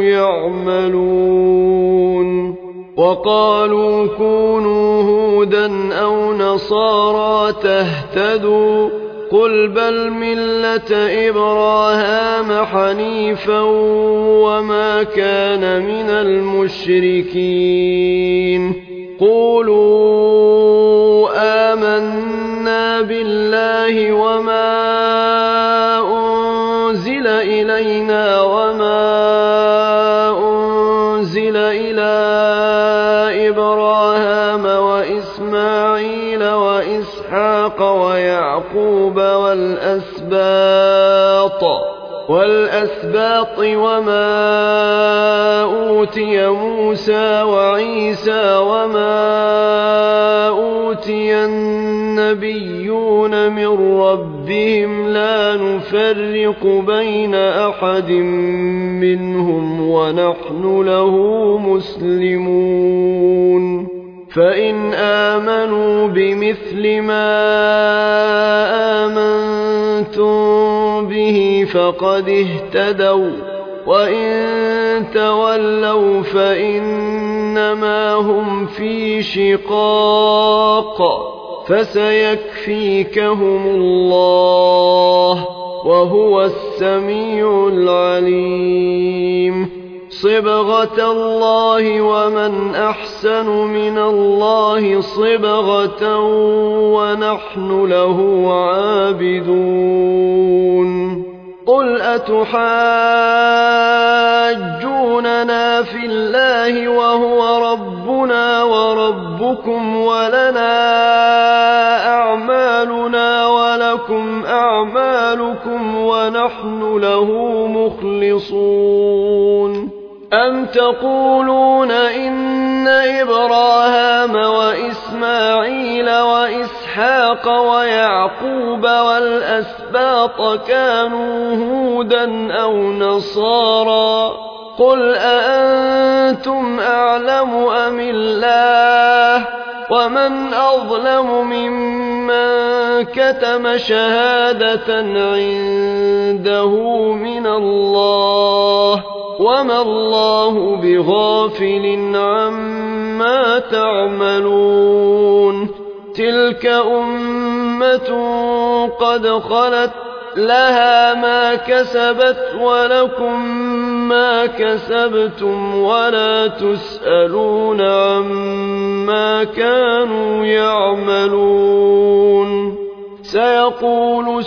يعملون وقالوا كونوا هودا أو نصارى تهتدوا قل بل ملة إبراهام حنيفا وما كان من المشركين قولوا آمنا بالله وما أنزل إلينا وما أنزل إلى إبراهام وإسماعيل وإسحاق ويعقوب والأسباط والأسباط وما أوتي موسى وعيسى وما أوتي النبيون من ربهم لا نفرق بين أحد منهم ونحن له مسلمون فإن آمنوا بمثل ما آمنتم به فقد اهتدوا وإن تولوا فإنما هم في شقاق فسيكفيكهم الله وهو السميع العليم صبغة الله ومن أحسن من الله صبغة ونحن له عابدون قل أتحاجوننا في الله وهو ربنا وربكم ولنا أعمالنا ولكم أعمالكم ونحن له مخلصون أم تقولون إن إبراهام وإسماعيل وإسحاق ويعقوب والأسباط كانوا هودا أو نصارى قل أأنتم أعلم أم الله ومن أظلم ممن كتم شهادة عنده من الله وما الله بغافل عما تعملون تلك أمة قد خلت لها ما كسبت ولكم ما كسبتم ولا تسألون عما كانوا يعملون سيقول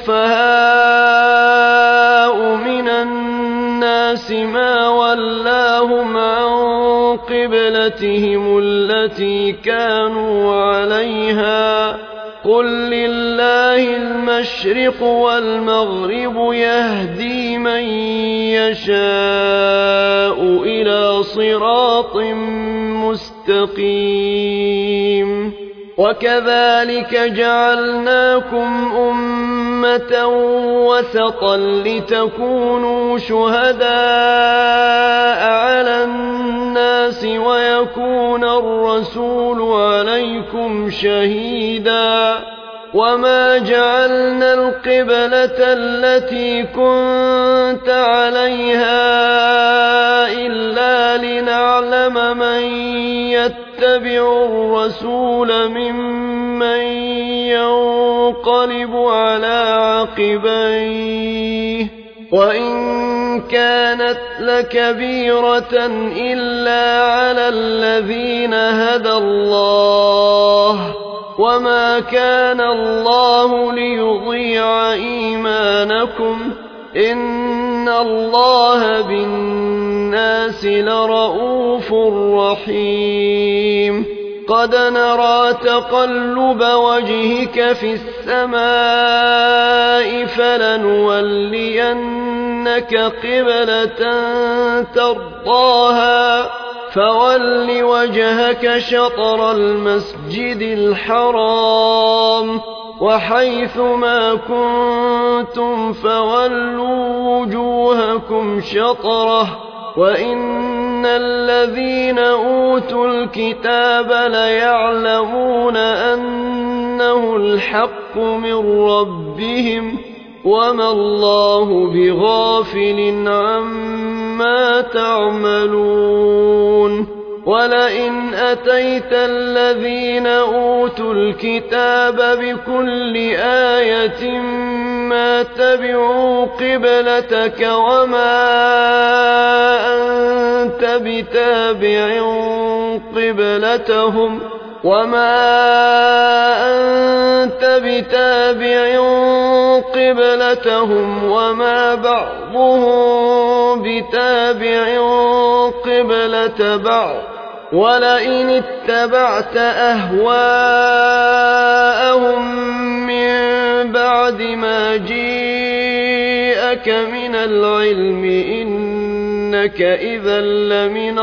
السفهاء من الناس ما ولاهم عن قبلتهم التي كانوا عليها قل لله المشرق والمغرب يهدي من يشاء إلى صراط مستقيم وكذلك جعلناكم أمة وسطا لتكونوا شهداء على الناس ويكون الرسول عليكم شهيدا وما جعلنا القبلة التي كنت عليها إلا لنعلم من يتبع الرسول ممن ينقلب على عقبيه وإن كانت لكبيرة إلا على الذين هدى الله وما كان الله ليضيع إيمانكم إن الله بالناس لرءوف رحيم قد نرى تقلب وجهك في السماء فلنولينك قبلة ترضاها فول وجهك شطر المسجد الحرام وحيث ما كنتم فولوا وجوهكم شطره وإن الذين أوتوا الكتاب ليعلمون أنه الحق من ربهم وما الله بغافل عما تعملون ولئن أتيت الذين أوتوا الكتاب بكل آية ما تبعوا قبلتك وما أنت بتابع قبلتهم وما أنت بتابع قبلتهم وما بعضهم بتابع قبلة بعض ولئن اتبعت أهواءهم من بعد ما جاءك جاءك من العلم إنك إذا لمن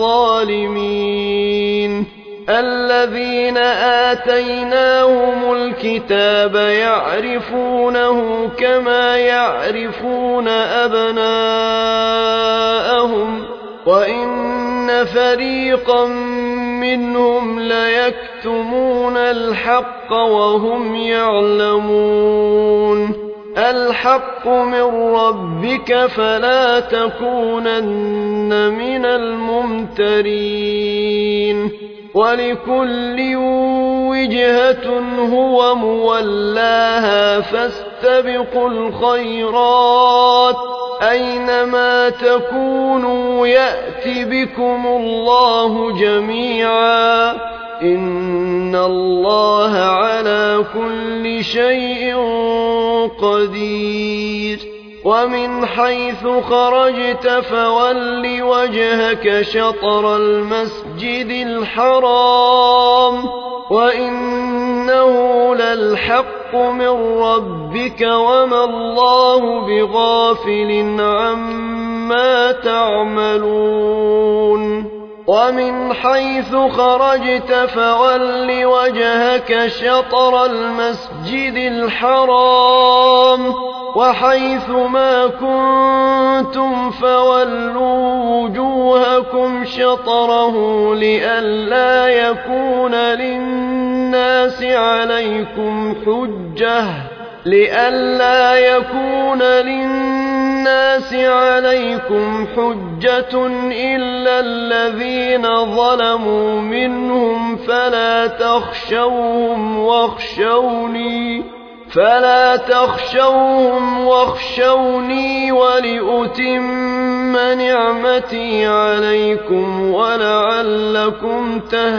الظالمين الذين آتيناهم الكتاب يعرفونه كما يعرفون أبناءهم وإن فريقا منهم ليكتمون الحق وهم يعلمون الحق من ربك فلا تكونن من الممترين ولكل وجهة هو مولاها فاستبقوا الخيرات أينما تكونوا يأت بكم الله جميعا إن الله على كل شيء قدير ومن حيث خرجت فول وجهك شطر المسجد الحرام وإنه للحق من ربك وما الله بغافل عما تعملون ومن حيث خرجت فول وجهك شطر المسجد الحرام وحيث ما كنتم فولوا وجوهكم شطره لئلا يكون للناس عليكم حجة لئلا يكون للناس عليكم حجة إلا الذين ظلموا منهم فلا تخشوهم واخشوني فلا تخشوهم واخشوني ولأتم نعمتي عليكم ولعلكم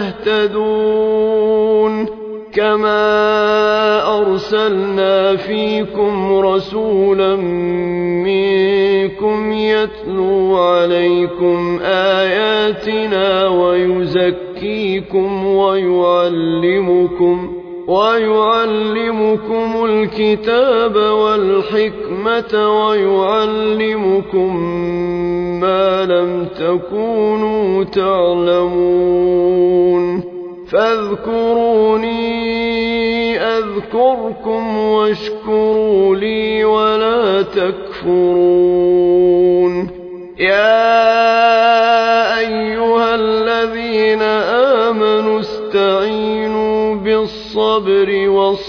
تهتدون كما أرسلنا فيكم رسولا منكم يتلو عليكم آياتنا ويزكيكم ويعلمكم ويعلمكم الكتاب والحكمة ويعلمكم ما لم تكونوا تعلمون فاذكروني أذكركم واشكروا لي ولا تكفرون يا أيها الذين آمنوا استعينوا بالصبر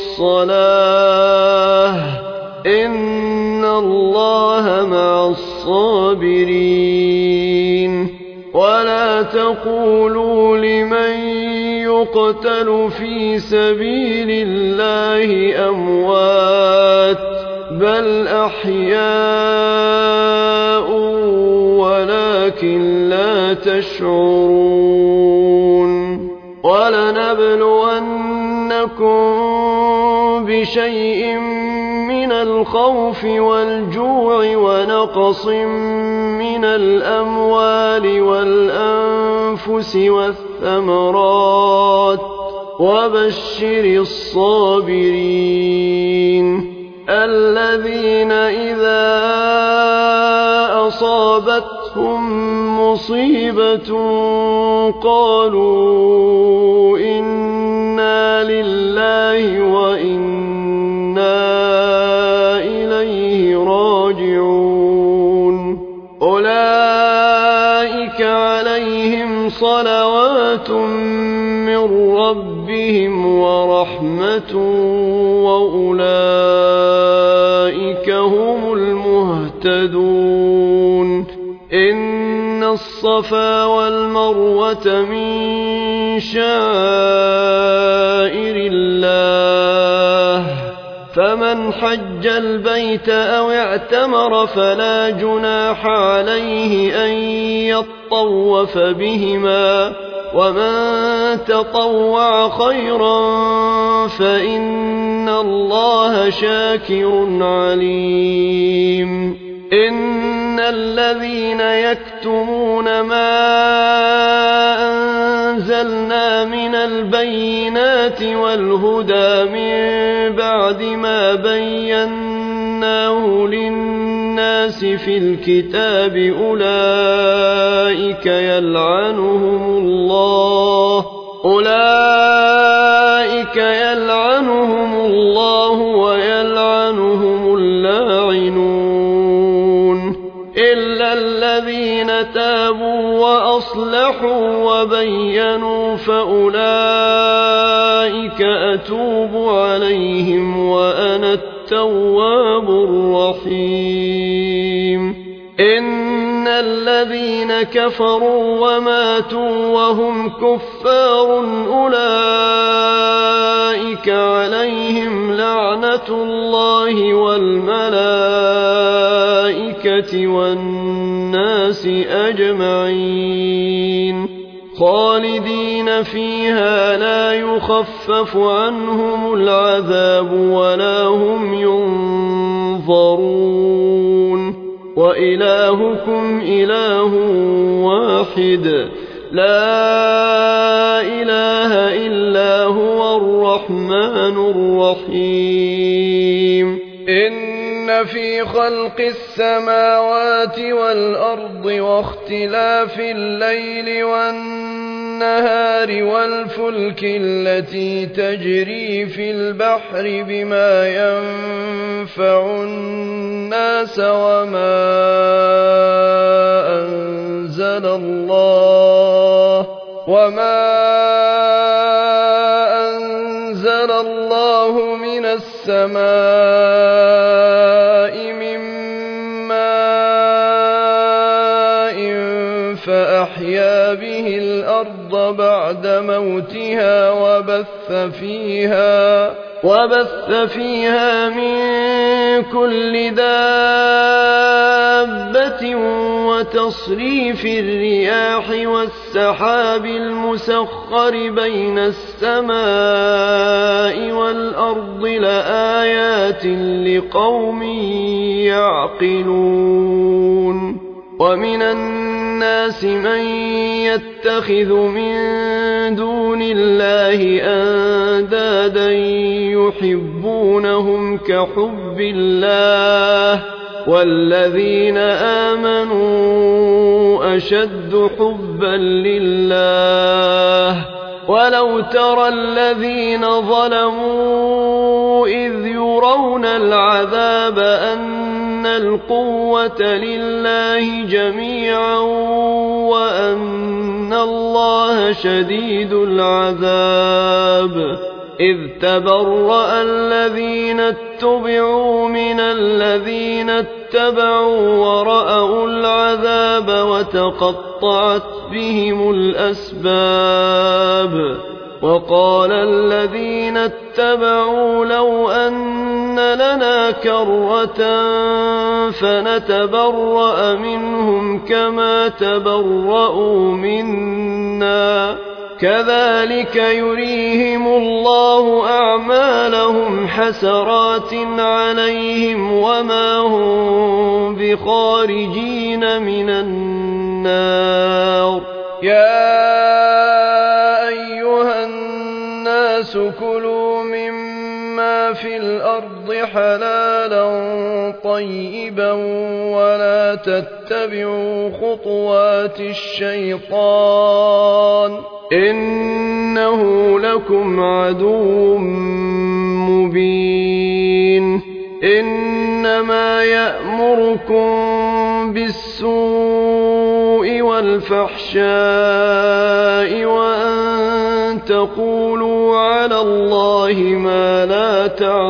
والصلاة إن الله مع الصابرين ولا تقولوا لمن يقتل في سبيل الله أموات بل أحياء ولكن لا تشعرون ولنبلونكم بشيء من الخوف والجوع ونقص من الأموال والأنفس والثمرات وبشر الصابرين الذين إذا أصابتهم مصيبة قالوا إنا لله وإنا إليه راجعون أولئك عليهم صلوات من ربهم ورحمة وأولئك هم المهتدون إن الصفا والمروة من شعائر الله فمن حج البيت أو اعتمر فلا جناح عليه أن يطوف بهما ومن تطوع خيرا فإن الله شاكر عليم إن الذين يكتمون ما أنزلنا من البينات والهدى من بعد ما بيناه للناس الناس في الكتاب أولئك يلعنهم الله أولئك يلعنهم الله ويلعنهم اللاعنون إلا الذين تابوا وأصلحوا وبينوا فأولئك أتوب عليهم وأنا التواب الرحيم إن الذين كفروا وماتوا وهم كفار أولئك عليهم لعنة الله والملائكة والناس أجمعين خالدين فيها لا يخفف عنهم العذاب ولا هم ينظرون وإلهكم إله واحد لا إله إلا هو الرحمن الرحيم إن في خلق السماوات والأرض واختلاف الليل والنهار والفلك التي تجري في البحر بما ينفع الناس وما أنزل الله وما أنزل الله من السماء من ماء فأحيا به الأرض بعد موتها وبث فيها وبث فيها من كل دابة وتصريف الرياح والسحاب المسخر بين السماء والأرض لآيات لقوم يعقلون ومن الناس من يتخذ من دون الله أندادا يحبونهم كحب الله والذين آمنوا أشد حبا لله ولو ترى الذين ظلموا إذ يرون العذاب أن القوة لله جميعا وأن الله شديد العذاب إذ تبرأ الذين اتبعوا من الذين اتبعوا ورأوا العذاب وتقطعت بهم الأسباب وقال الذين اتبعوا لو أن لنا كرة فنتبرأ منهم كما تبرأوا منا كذلك يريهم الله أعمالهم حسرات عليهم وما هم بخارجين من النار يا أيها الناس كلوا مما في الأرض حلالا طيبا ولا تتبعوا خطوات الشيطان إنه لكم عدو مبين إنما يأمركم بالسوء والفحشاء وأن تقولوا على الله ما لا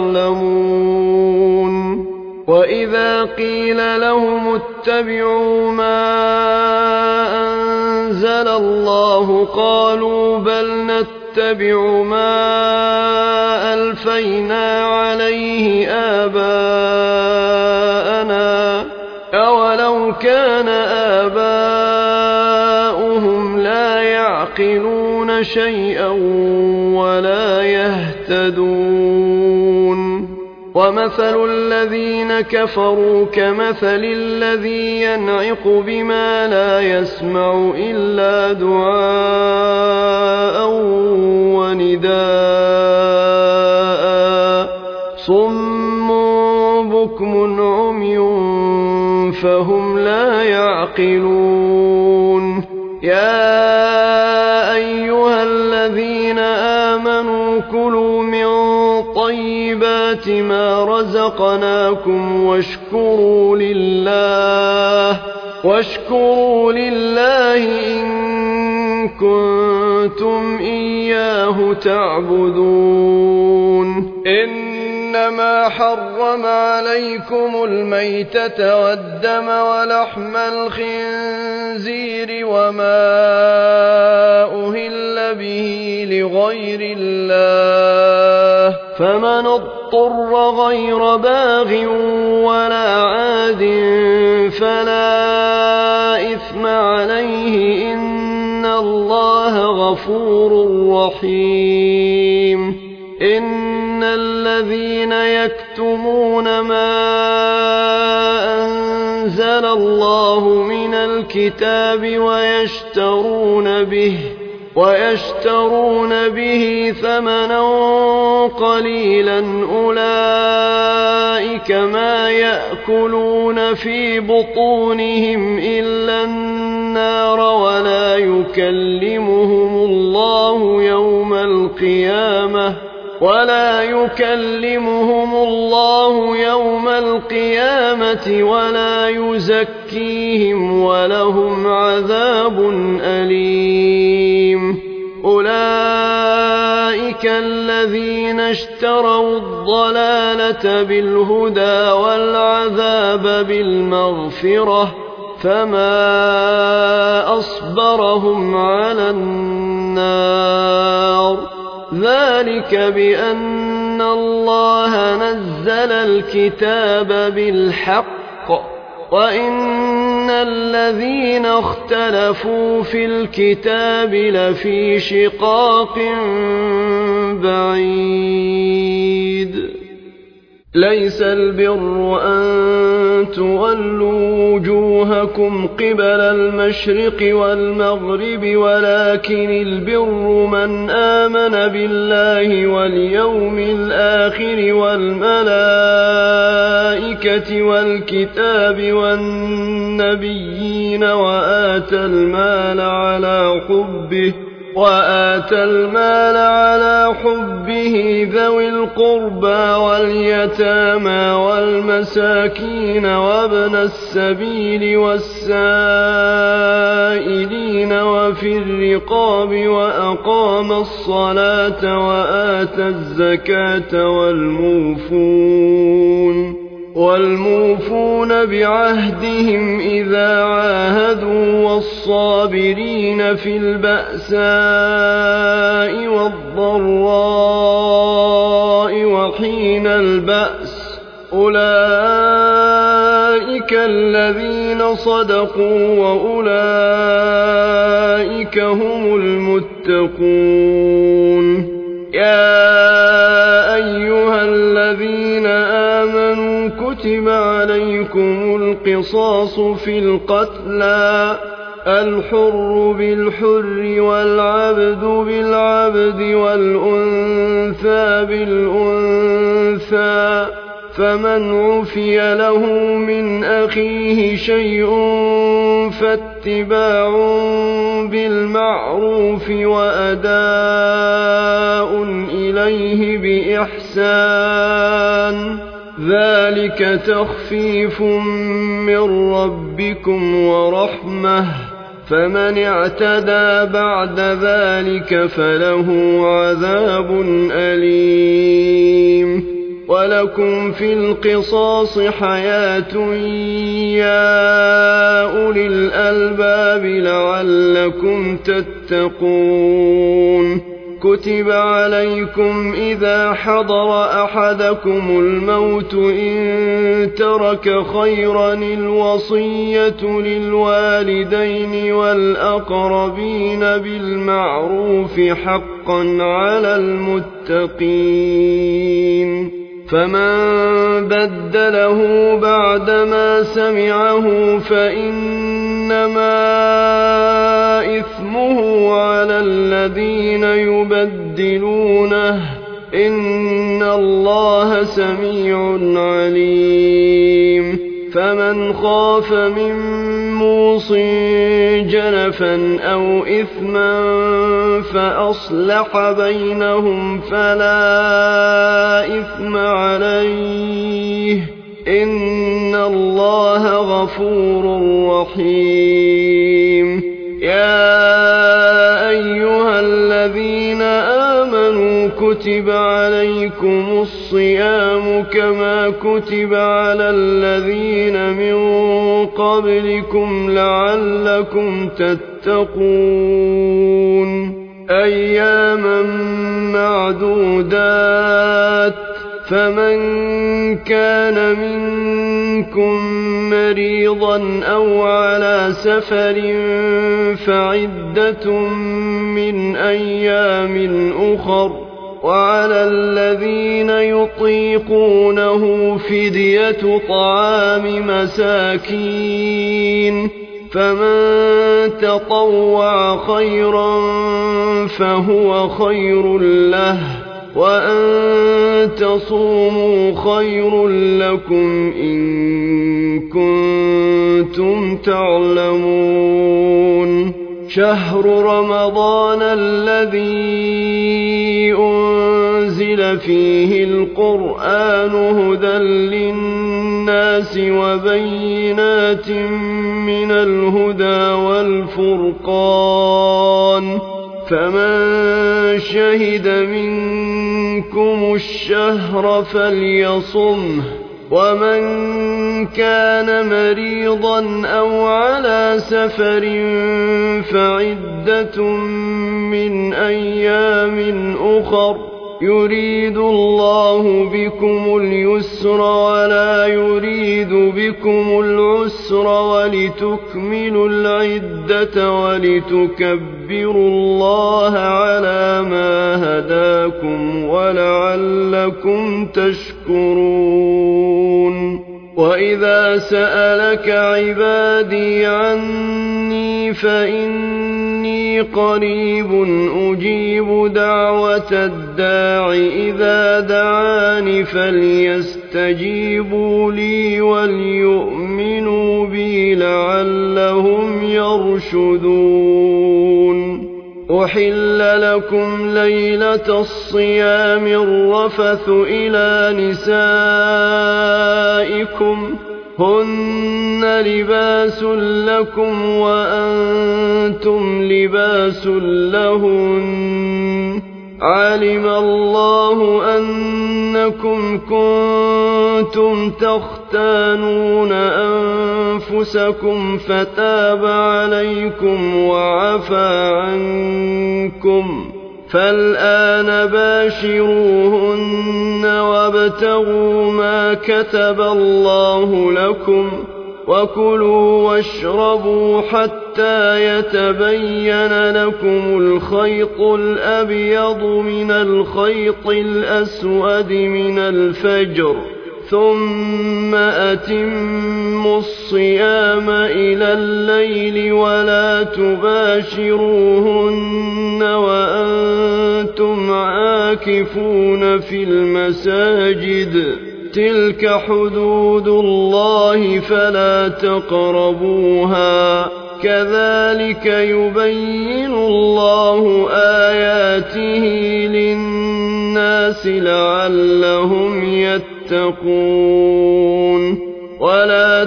تعلمون وإذا قيل لهم اتبعوا ما أنزل الله قالوا بل نتبع ما ألفينا عليه آباءنا أولو كان آباؤهم لا يعقلون شيئا ولا يهتدون ومثل الذين كفروا كمثل الذي ينعق بما لا يسمع إلا دعاء ونداء صم بكم عمي فهم لا يعقلون يا أيها الذين آمنوا كلوا من طيبات ما رزقناكم واشكروا لله واشكروا لله إن كنتم إياه تعبدون إنما حرم عليكم الميتة والدم ولحم الخنزير وما أهل به لغير الله فمن اضطر غير باغ ولا عاد فلا إثم عليه إن الله غفور رحيم إن الذين يكتمون ما أنزل الله من الكتاب ويشترون به ويشترون به ثمنا قليلا أولئك ما يأكلون في بطونهم إلا النار ولا يكلمهم الله يوم القيامة ولا يكلمهم الله يوم القيامة ولا يزكيهم ولهم عذاب أليم أولئك الذين اشتروا الضلالة بالهدى والعذاب بالمغفرة فما أصبرهم على النار ذلك بأن الله نزل الكتاب بالحق وإن الذين اختلفوا في الكتاب لفي شقاق بعيد ليس البر أن تولوا وجوهكم قبل المشرق والمغرب ولكن البر من آمن بالله واليوم الآخر والملائكة والكتاب والنبيين وآتى المال على حبه وآتى المال على حبه ذوي القربى واليتامى والمساكين وابن السبيل والسائلين وفي الرقاب وأقام الصلاة وآتى الزكاة والموفون والموفون بعهدهم إذا عاهدوا والصابرين في البأساء والضراء وحين البأس أولئك الذين صدقوا وأولئك هم المتقون يا أيها الذين آمنوا كتب عليكم القصاص في القتلى الحر بالحر والعبد بالعبد والأنثى بالأنثى فمن عفي له من أخيه شيء فاتباع بالمعروف وأداء إليه بإحسان ذلك تخفيف من ربكم ورحمة فمن اعتدى بعد ذلك فله عذاب أليم ولكم في القصاص حياة يا أولي الألباب لعلكم تتقون كتب عليكم إذا حضر أحدكم الموت إن ترك خيرا الوصية للوالدين والأقربين بالمعروف حقا على المتقين فمن بدله بعدما سمعه فإنما إثمه على الذين يبدلونه إن الله سميع عليم فمن خاف من موص جنفا أو إثما فأصلح بينهم فلا إثم عليه إن الله غفور رحيم يا أيها الذين آمنوا كتب عليكم الصيام كما كتب على الذين من قبلكم لعلكم تتقون أياما معدودات فمن كان منكم مريضا أو على سفر فعدة من أيام أخر وعلى الذين يطيقونه فدية طعام مساكين فمن تطوع خيرا فهو خير له وأن تصوموا خير لكم إن كنتم تعلمون شهر رمضان الذي أنزل فيه القرآن هدى للناس وبينات من الهدى والفرقان فمن شهد منكم الشهر فليصمه ومن كان مريضا أو على سفر فعدة من أيام أخر يريد الله بكم اليسر ولا يريد بكم العسر ولتكملوا العدة ولتكبروا الله على ما هداكم ولعلكم تشكرون وإذا سألك عبادي عني فإني قريب أجيب دعوة الداع إذا دعاني فليستجيبوا لي وليؤمنوا بي لعلهم يرشدون أحل لكم ليلة الصيام الرفث إلى نسائكم هن لباس لكم وأنتم لباس لهن علم الله أنكم كنتم تختانون أنفسكم فتاب عليكم وعفى عنكم فالآن باشروهن وابتغوا ما كتب الله لكم وكلوا واشربوا حتى يتبين لكم الخيط الأبيض من الخيط الأسود من الفجر ثم أتموا الصيام إلى الليل ولا تباشروهن وأنتم عاكفون في المساجد تلك حدود الله فلا تقربوها كذلك يبين الله آياته للناس لعلهم يتقون ولا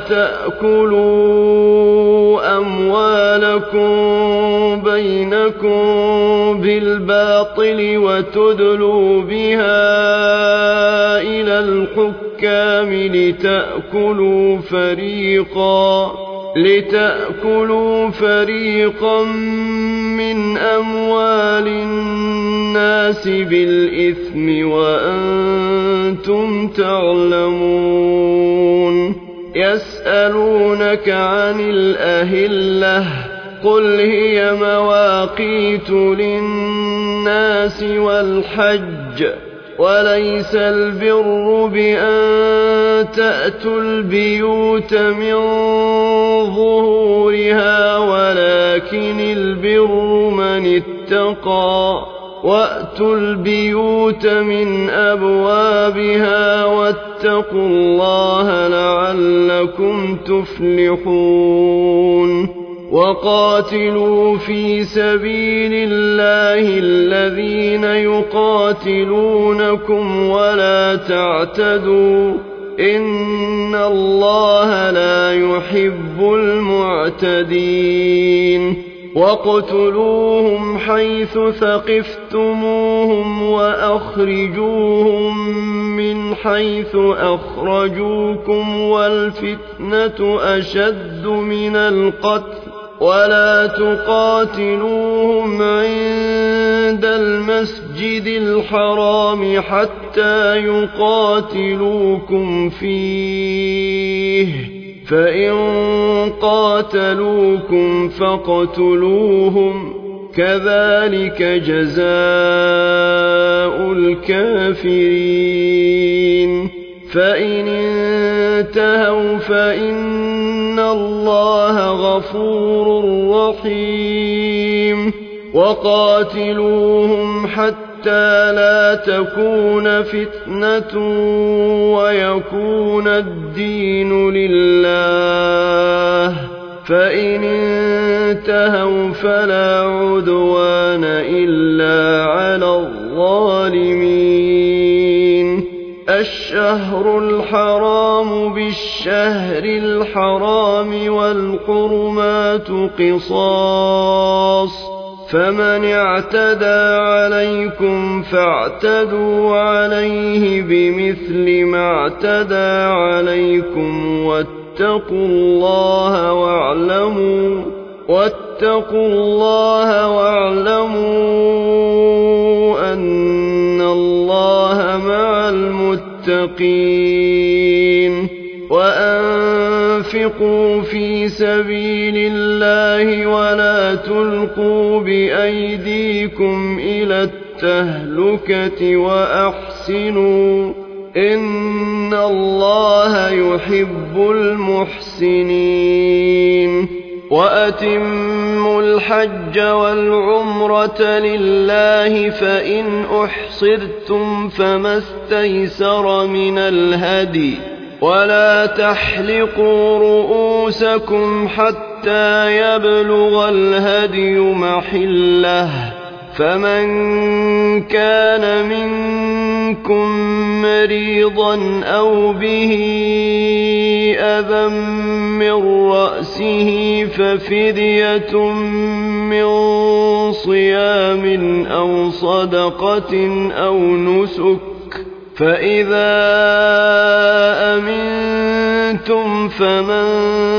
تأكلوا أموالكم بينكم بالباطل وتدلوا بها إلى الحكام لتأكلوا فريقا لتأكلوا فريقا من أموال الناس بالإثم وأنتم تعلمون يسألونك عن الأهلة قل هي مواقيت للناس والحج وليس البر بأن تأتوا البيوت من ظهورها ولكن البر من اتقى وأتوا البيوت من أبوابها واتقوا الله لعلكم لعلكم تفلحون وقاتلوا في سبيل الله الذين يقاتلونكم ولا تعتدوا إن الله لا يحب المعتدين واقتلوهم حيث ثقفتموهم وأخرجوهم من حيث أخرجوكم والفتنة أشد من القتل ولا تقاتلوهم عند المسجد الحرام حتى يقاتلوكم فيه فإن قاتلوكم فاقتلوهم كذلك جزاء الكافرين فإن انتهوا فإن الله غفور رحيم وقاتلوهم حتى لا تكون فتنة ويكون الدين لله فإن انتهوا فلا عدوان إلا على الظالمين الشهر الحرام بالشهر الحرام والحرمات قصاص فمن اعتدى عليكم فاعتدوا عليه بمثل ما اعتدى عليكم واتقوا الله واعلموا واتقوا الله واعلموا أن الله مع المتقين وأنفقوا في سبيل الله ولا تلقوا بأيديكم إلى التهلكة وأحسنوا إن الله يحب المحسنين وأتموا الحج والعمرة لله فإن أحصرتم فما استيسر من الهدي ولا تحلقوا رؤوسكم حتى يبلغ الهدي محله فمن كان منكم مريضا أو به أذى من رأسه ففدية من صيام أو صدقة أو نسك فإذا أمنتم فمن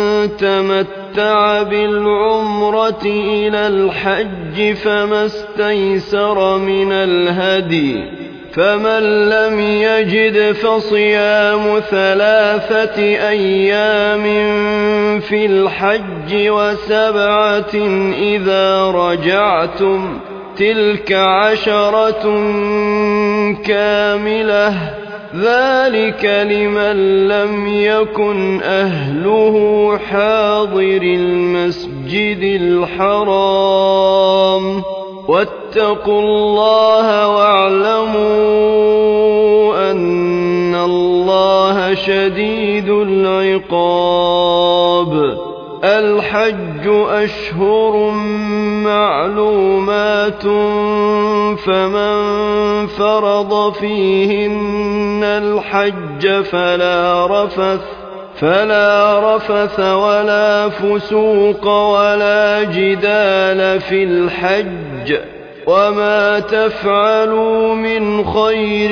تمتع بالعمرة إلى الحج فما استيسر من الهدي فمن لم يجد فصيام ثلاثة أيام في الحج وسبعة إذا رجعتم تلك عشرة كاملة ذلك لمن لم يكن أهله حاضر المسجد الحرام واتقوا الله واعلموا أن الله شديد العقاب الحج أشهر معلومات فمن فرض فيهن الحج فلا رفث فلا رفث ولا فسوق ولا جدال في الحج وما تفعلوا من خير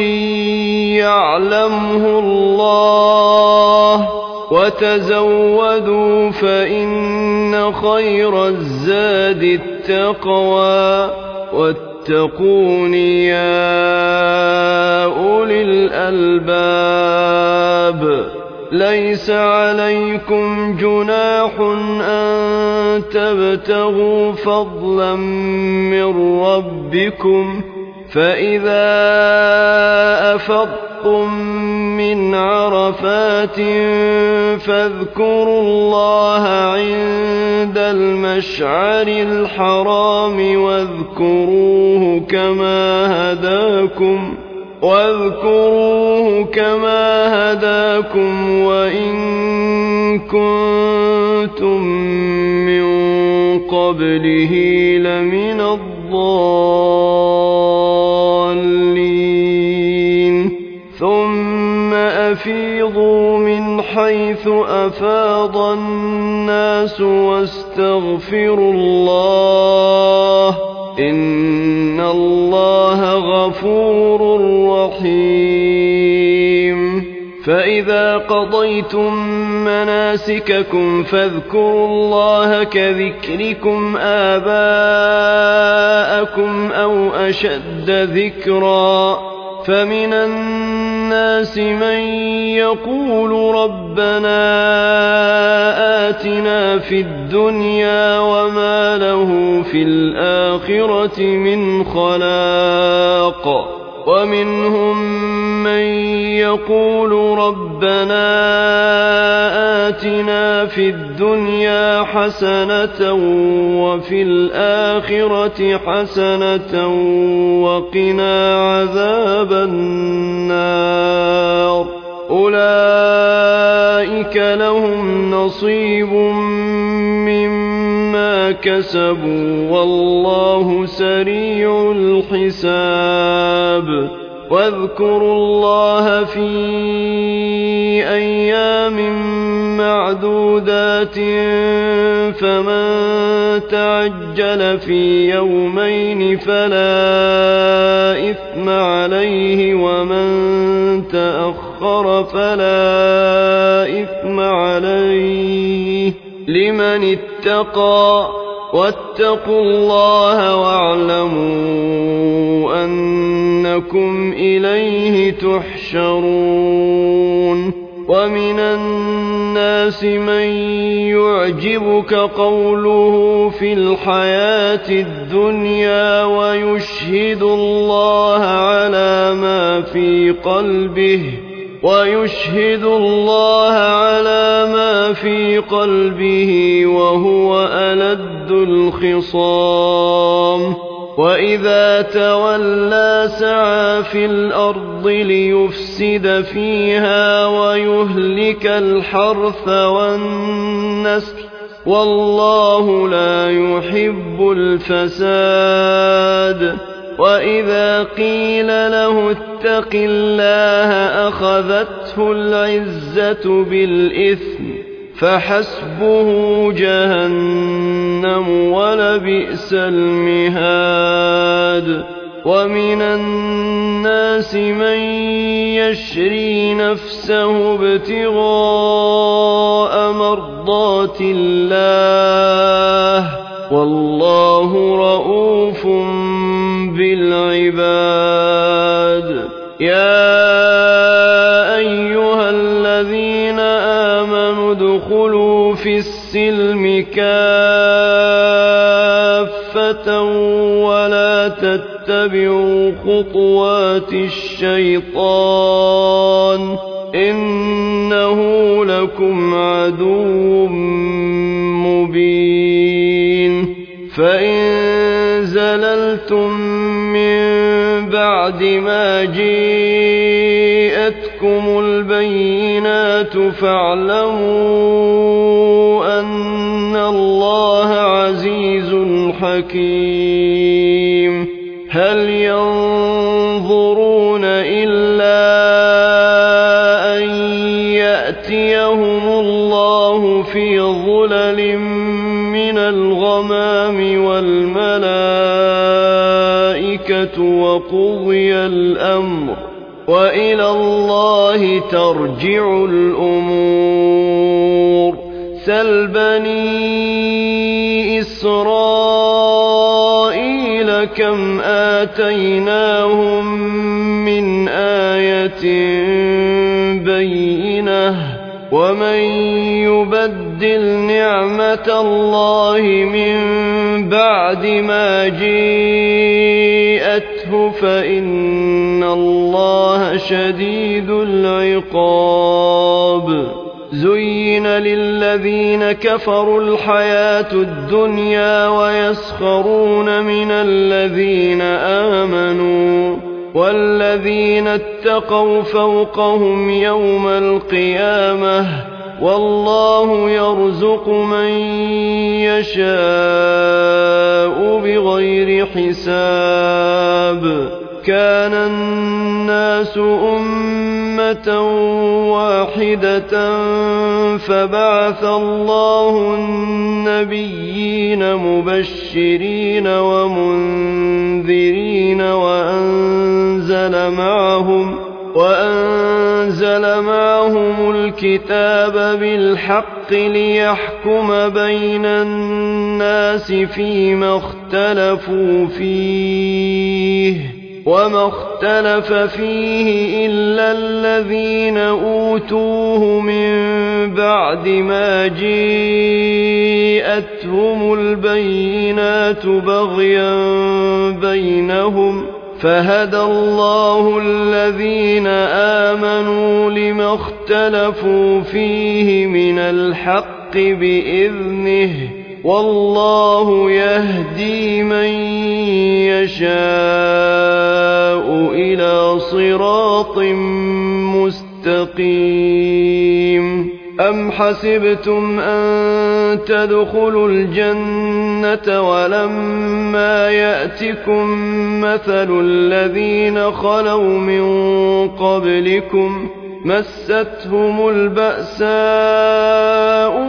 يعلمه الله وتزودوا فإن خير الزاد التقوى واتقون يا أولي الألباب ليس عليكم جناح أن تبتغوا فضلا من ربكم فإذا أفضتم من عرفات فاذكروا الله عند المشعر الحرام واذكروه كما هداكم واذكروه كما هداكم وإن كنتم من قبله لمن الضالين ثم أفيضوا من حيث أفاض الناس واستغفروا الله إن الله غفور رحيم فإذا قضيتم مناسككم فاذكروا الله كذكركم آباءكم أو أشد ذكرا فمن الناس من يقول ربنا آتنا في الدنيا وما له في الآخرة من خلاق ومنهم من يقول ربنا آتنا في الدنيا حسنة وفي الآخرة حسنة وقنا عذاب النار أولئك لهم نصيب مما كسبوا والله سريع الحساب واذكروا الله في أيام معدودات فمن تعجل في يومين فلا إثم عليه ومن تأخر فلا إثم عليه لمن اتقى واتقوا الله واعلموا أنكم إليه تحشرون ومن الناس من يعجبك قوله في الحياة الدنيا ويشهد الله على ما في قلبه ويشهد الله على ما في قلبه وهو ألد الخصام وإذا تولى سعى في الأرض ليفسد فيها ويهلك الحرث والنسل والله لا يحب الفساد وإذا قيل له اتق الله أخذته العزة بالإثم فحسبه جهنم ولبئس المهاد ومن الناس من يشري نفسه ابتغاء مرضات الله والله رؤوف بالعباد يا أيها الذين آمنوا ادخلوا في السلم كافة ولا تتبعوا خطوات الشيطان إنه لكم عدو مبين فإن زللتم من بعد ما جاءتكم البينات فاعلموا أن الله عزيز حكيم هل ينظرون إلا أن يأتيهم الله في ظلل من الغمام والملائكة وقضي الأمر وإلى الله ترجع الأمور سل بني إسرائيل كم آتيناهم من آية بينة ومن يبدل نعمة الله من بعد ما جاءته فإن الله شديد العقاب زين للذين كفروا الحياة الدنيا ويسخرون من الذين آمنوا والذين اتقوا فوقهم يوم القيامة والله يرزق من يشاء بغير حساب كان الناس أمة واحدة فبعث الله النبيين مبشرين ومنذرين وأنزل معهم وأنزل معهم الكتاب بالحق ليحكم بين الناس فيما اختلفوا فيه وما اختلف فيه إلا الذين أوتوه من بعد ما جاءتهم البينات بغيا بينهم فهدى الله الذين آمنوا لما اختلفوا فيه من الحق بإذنه والله يهدي من يشاء إلى صراط مستقيم أم حسبتم أن تدخلوا الجنة ولما يأتكم مثل الذين خلوا من قبلكم مستهم البأساء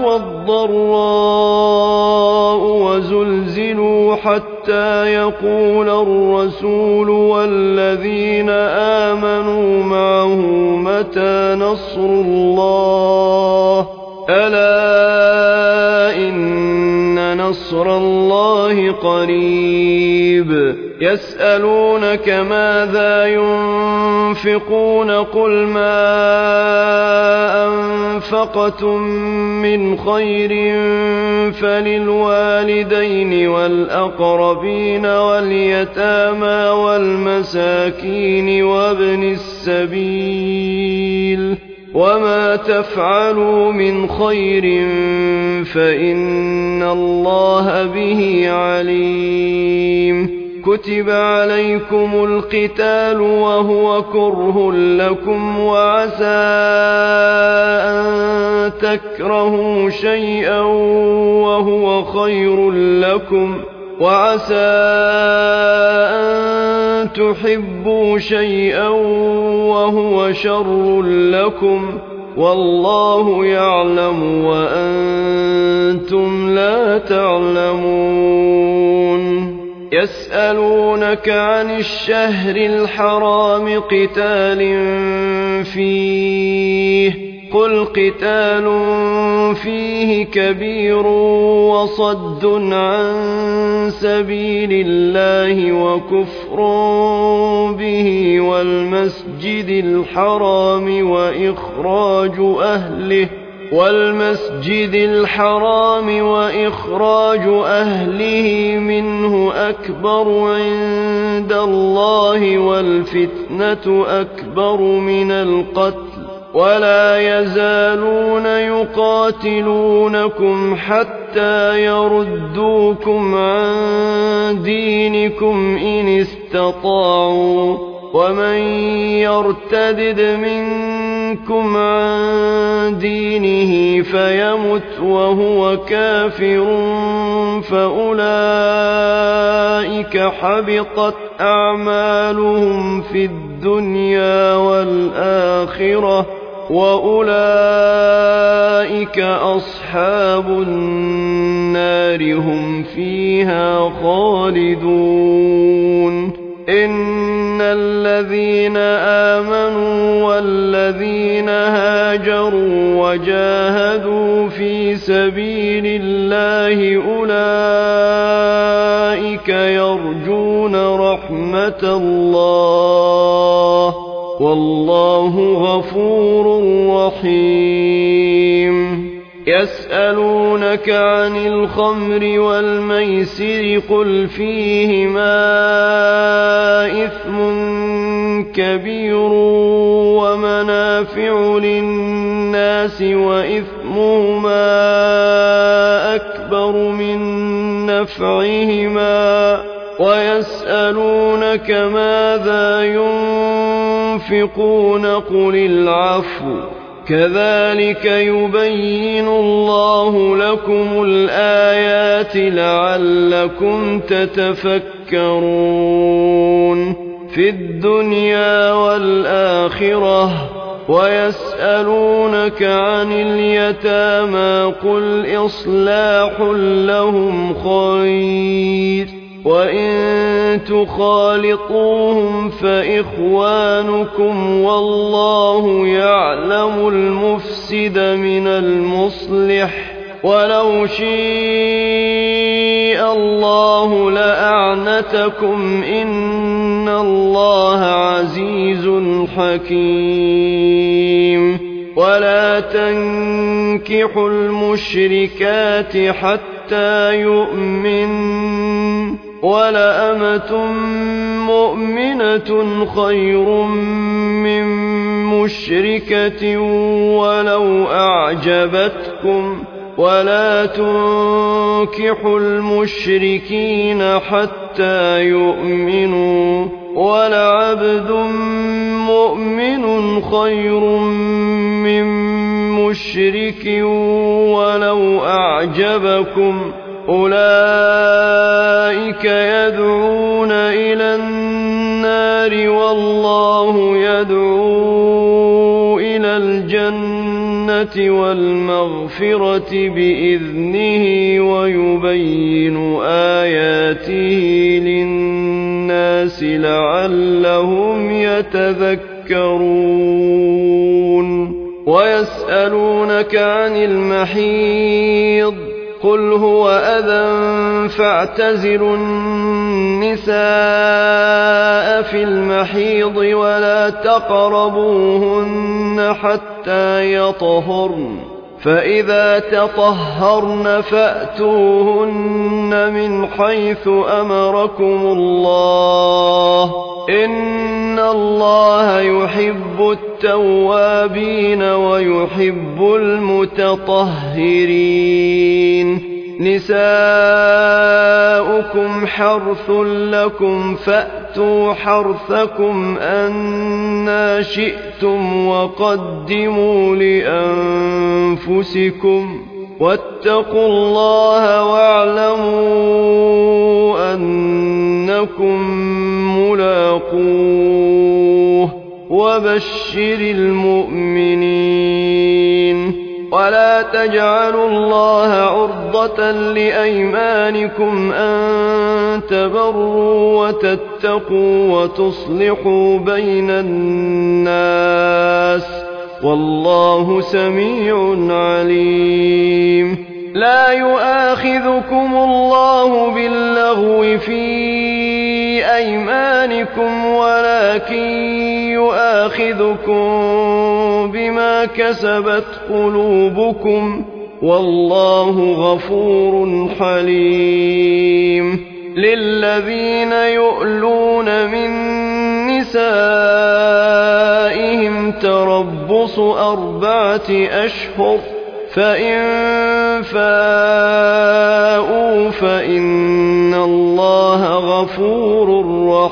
والضراء وزلزلوا حتى يقول الرسول والذين آمنوا معه متى نصر الله ألا إن نصر الله قريب يسألونك ماذا ينفقون قل ما أنفقتم من خير فللوالدين والأقربين واليتامى والمساكين وابن السبيل وما تفعلوا من خير فإن الله به عليم كتب عليكم القتال وهو كره لكم وعسى أن تكرهوا شيئا وهو خير لكم وعسى أن تحبوا شيئا وهو شر لكم والله يعلم وأنتم لا تعلمون يسألونك عن الشهر الحرام قتال فيه قل قتال فيه كبير وصد عن سبيل الله وكفر به والمسجد الحرام وإخراج أهله والمسجد الحرام وإخراج أهله منه أكبر عند الله والفتنة أكبر من القتل ولا يزالون يقاتلونكم حتى يردوكم عن دينكم إن استطاعوا ومن يرتدد منكم عن دينه فيمت وهو كافر فأولئك حبطت أعمالهم في الدنيا والآخرة وأولئك أصحاب النار هم فيها خالدون إن الذين آمنوا والذين هاجروا وجاهدوا في سبيل الله أولئك يرجون رحمة الله والله غفور رحيم يسألونك عن الخمر والميسر قل فيهما إثم كبير ومنافع للناس وإثمهما أكبر من نفعهما ويسألونك ماذا ينفقون قل العفو كذلك يبين الله لكم الآيات لعلكم تتفكرون في الدنيا والآخرة. ويسألونك عن اليتامى قل إصلاح لهم خير وإن تخالطوهم فإخوانكم والله يعلم المفسد من المصلح ولو شاء الله لأعنتكم إن الله عزيز حكيم. ولا تنكحوا المشركات حتى يؤمنوا ولأمة مؤمنة خير من مشركة ولو أعجبتكم ولا تنكحوا المشركين حتى يؤمنوا ولعبد مؤمن خير من مشرك ولو أعجبكم أولئك يدعون إلى النار والله يدعو إلى الجنة والمغفرة بإذنه ويبين آياته للناس لعلهم يتذكرون. ويسألونك عن المحيض قل هو أذى فاعتزلوا النساء في المحيض ولا تقربوهن حتى يطهرن فإذا تطهرن فأتوهن من حيث أمركم الله إن الله يحب التوابين ويحب المتطهرين. نساؤكم حرث لكم فأتوا حرثكم أنى شئتم وقدموا لأنفسكم واتقوا الله واعلموا أنكم ملاقوه وبشر المؤمنين. ولا تجعلوا الله عرضة لأيمانكم أن تبروا وتتقوا وتصلحوا بين الناس والله سميع عليم. لا يؤاخذكم الله باللغو في أيمانكم ولكن يؤاخذكم بما كسبت قلوبكم والله غفور حليم. للذين يؤلون من نسائهم تربص أربعة أشهر فإن فاءوا فإن الله غفور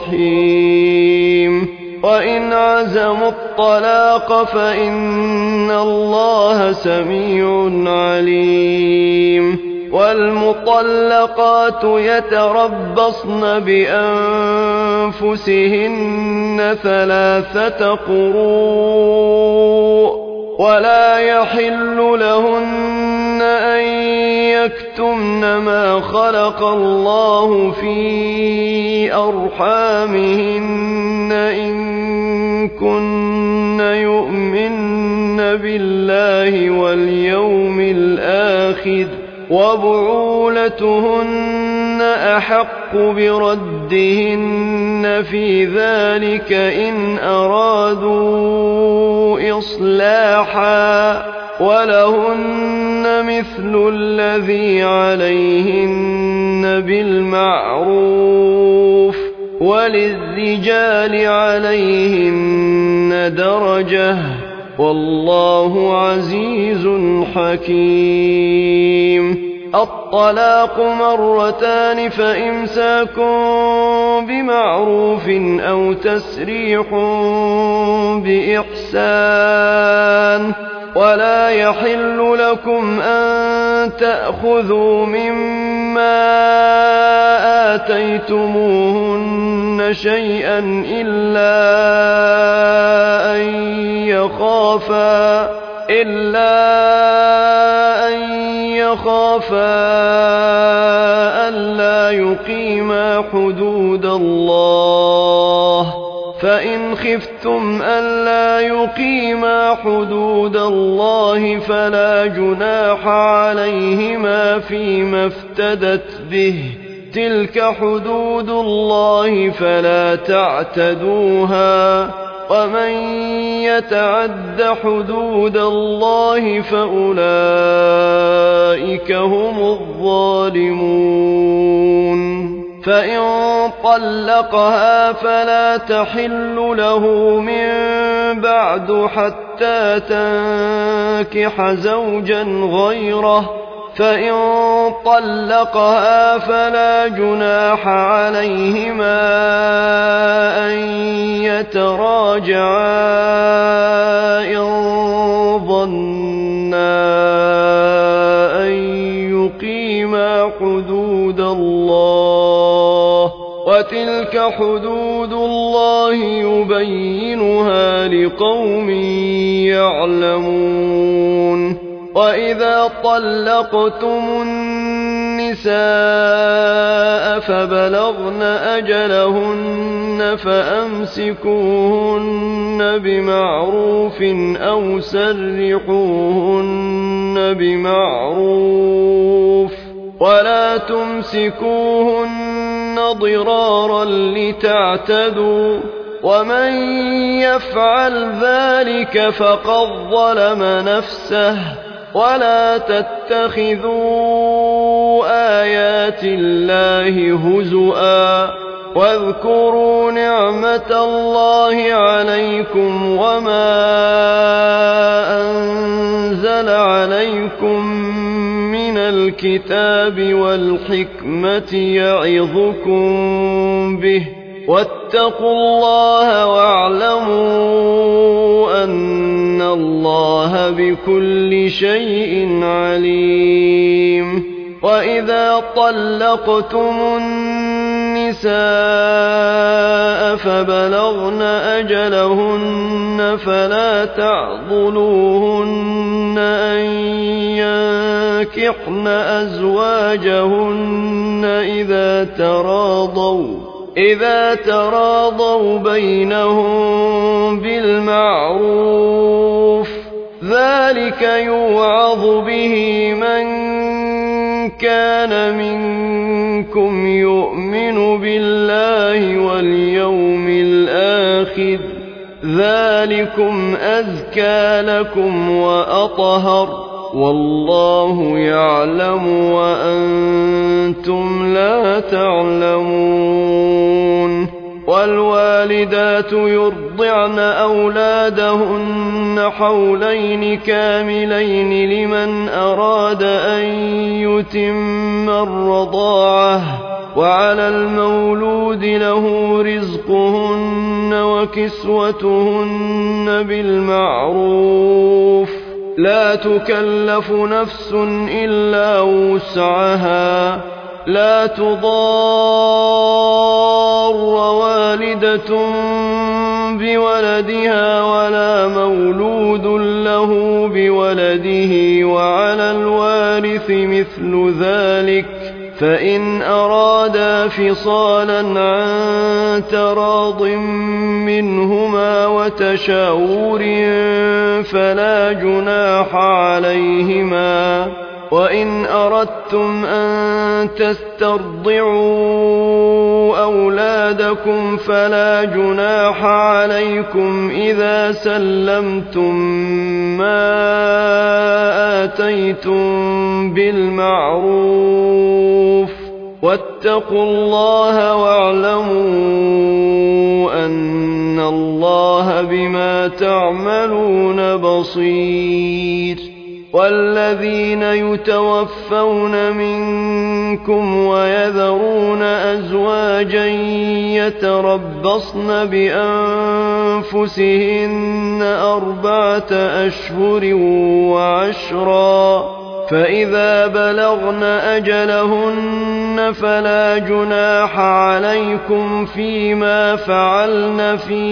رحيم. وإن عزموا الطلاق فإن الله سميع عليم. والمطلقات يتربصن بأنفسهن ثلاثة قروء ولا يحل لهن أن يكتمن ما خلق الله في أرحامهن إن كن يؤمن بالله واليوم الآخر وبعولتهن أحق بردهن في ذلك إن أرادوا إصلاحا ولهن مثل الذي عليهن بالمعروف وللرجال عليهن درجة والله عزيز حكيم. الطلاق مرتان فإمساك بمعروف أو تسريح بإحسان ولا يحل لكم أن تأخذوا مما آتيتموهن شيئا إلا أن يخافا إلا أن يخافا ألا يقيما حدود الله فإن خفتم ألا يقيما حدود الله فلا جناح عليهما فيما افتدت به تلك حدود الله فلا تعتدوها ومن يتعد حدود الله فأولئك هم الظالمون فإن طلقها فلا تحل له من بعد حتى تنكح زوجا غيره فإن طلقها فلا جناح عليهما أن يتراجعا إن ظنا أن يقيما حدود الله وتلك حدود الله يبينها لقوم يعلمون وإذا طلقتم النساء فبلغن أجلهن فأمسكوهن بمعروف أو سرحوهن بمعروف ولا تمسكوهن ضرارا لتعتدوا ومن يفعل ذلك فقد ظلم نفسه ولا تتخذوا آيات الله هزؤا واذكروا نعمة الله عليكم وما أنزل عليكم من الكتاب والحكمة يعظكم به واتقوا الله واعلموا أن الله بكل شيء عليم وإذا طلقتم النساء فبلغن أجلهن فلا تعضلوهن أن ينكحن أزواجهن إذا تراضوا إذا تراضوا بينهم بالمعروف ذلك يوعظ به من كان منكم يؤمن بالله واليوم الآخر ذلكم أزكى لكم وأطهر والله يعلم وأنتم لا تعلمون والوالدات يرضعن أولادهن حولين كاملين لمن أراد أن يتم الرضاعة وعلى المولود له رزقهن وكسوتهن بالمعروف لا تكلف نفس إلا وسعها لا تضار والدة بولدها ولا مولود له بولده وعلى الوارث مثل ذلك فإن أرادا فصالا عن تراض منهما وتشاور فلا جناح عليهما وإن أردتم أن تسترضعوا أولادكم فلا جناح عليكم إذا سلمتم ما آتيتم بالمعروف واتقوا الله واعلموا أن الله بما تعملون بصير والذين يتوفون منكم ويذرون أزواجا يتربصن بأنفسهن أربعة أشهر وعشرا، فإذا بلغن أجلهن فلا جناح عليكم فيما فعلن في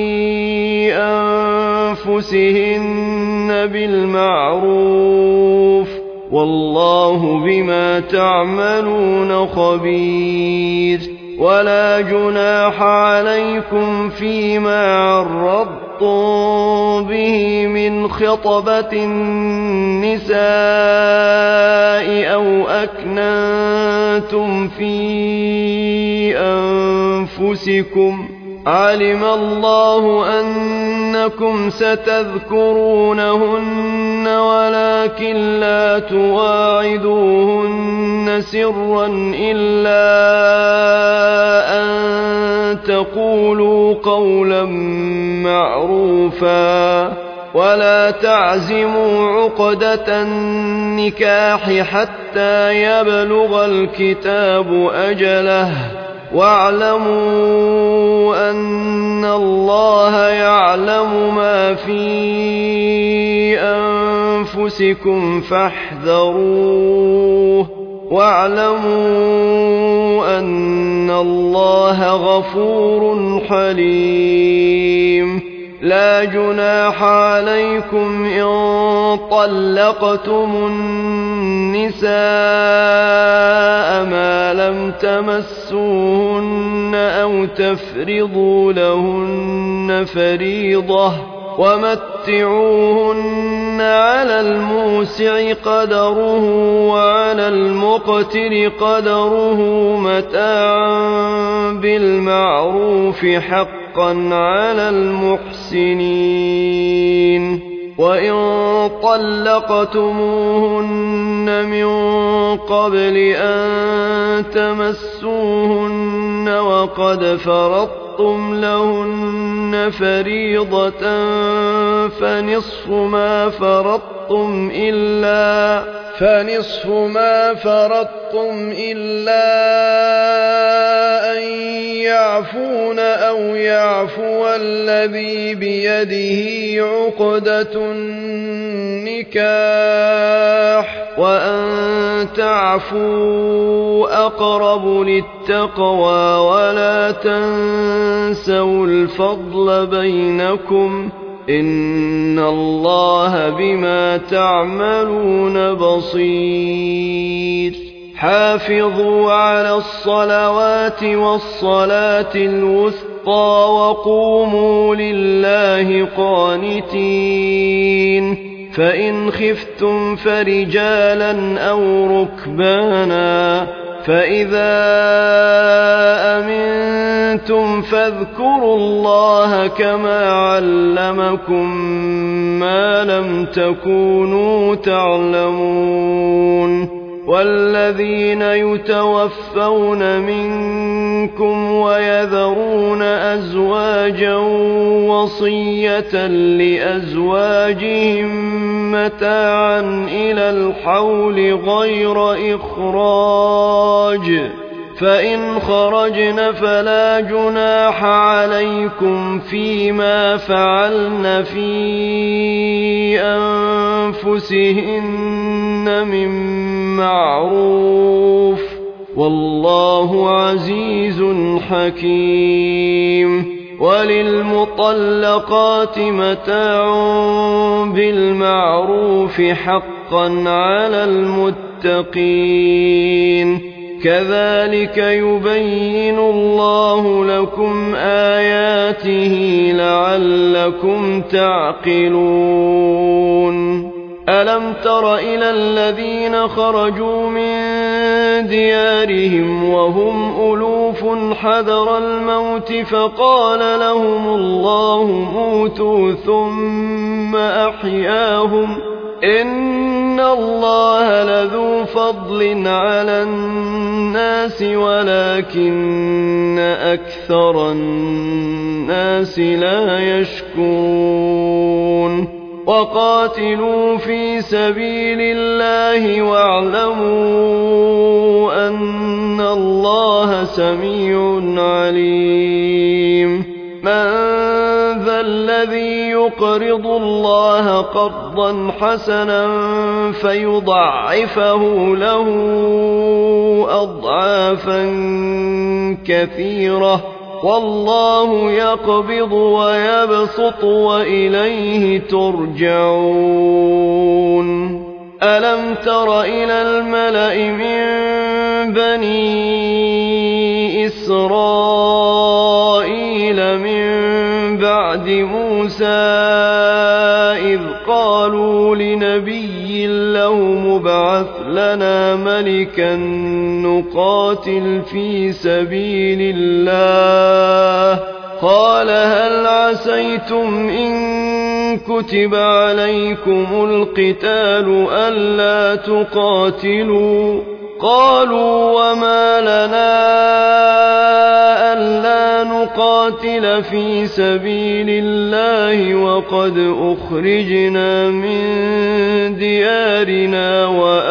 أنفسهن بالمعروف، والله بما تعملون خبير. ولا جناح عليكم فيما عرضتم به من خطبة النساء أو أكننتم في أنفسكم، علم الله أنكم ستذكرونهن ولكن لا تواعدوهن سرا إلا أن تقولوا قولا معروفا، ولا تعزموا عقدة النكاح حتى يبلغ الكتاب أجله، واعلموا أن الله يعلم ما في أنفسكم فاحذروه، واعلموا أن الله غفور حليم. لا جناح عليكم إن طلقتم النساء ما لم تمسوهن أو تفرضوا لهن فريضة، ومتعوهن على الموسع قدره وعلى المقتر قدره متاعا بالمعروف حقا على المحسنين. وإن طلقتموهن من قبل أن تمسوهن وقد فرضتم لهن فريضة فنصف ما فرضتم إلا فنصف ما فرضتم إلا أن يعفون أو يعفو الذي بيده عقدة النكاح، وأن تعفوا أقرب للتقوى، ولا تنسوا الفضل بينكم، إن الله بما تعملون بصير. حافظوا على الصلوات والصلاة الوسطى وقوموا لله قانتين. فإن خفتم فرجالا أو ركبانا، فإذا أمنتم فاذكروا الله كما علمكم ما لم تكونوا تعلمون. والذين يتوفون منكم ويذرون أزواجا وصية لأزواجهم متاعا إلى الحول غير إخراج، فإن خرجن فلا جناح عليكم فيما فعلن في أنفسهن من معروف، والله عزيز حكيم. وللمطلقات متاع بالمعروف حقا على المتقين. كذلك يبين الله لكم آياته لعلكم تعقلون. ألم تر إلى الذين خرجوا من ديارهم وهم ألوف حذر الموت فقال لهم الله موتوا ثم أحياهم، إن الله لذو فضل على الناس ولكن أكثر الناس لا يشكرون. وقاتلوا في سبيل الله واعلموا أن الله سميع عليم من ذا الذي يقرض الله قرضا حسنا فيضعفه له أضعافا كثيرة والله يقبض ويبسط وإليه ترجعون ألم تر إلى الملأ من بني إسرائيل من بعد موسى إذ قالوا لنبي له مبعث لنا ملكا نقاتل في سبيل الله قال هل عسيتم إن كتب عليكم القتال ألا تقاتلوا قالوا وما لنا ألا نقاتل في سبيل الله وقد أخرجنا من ديارنا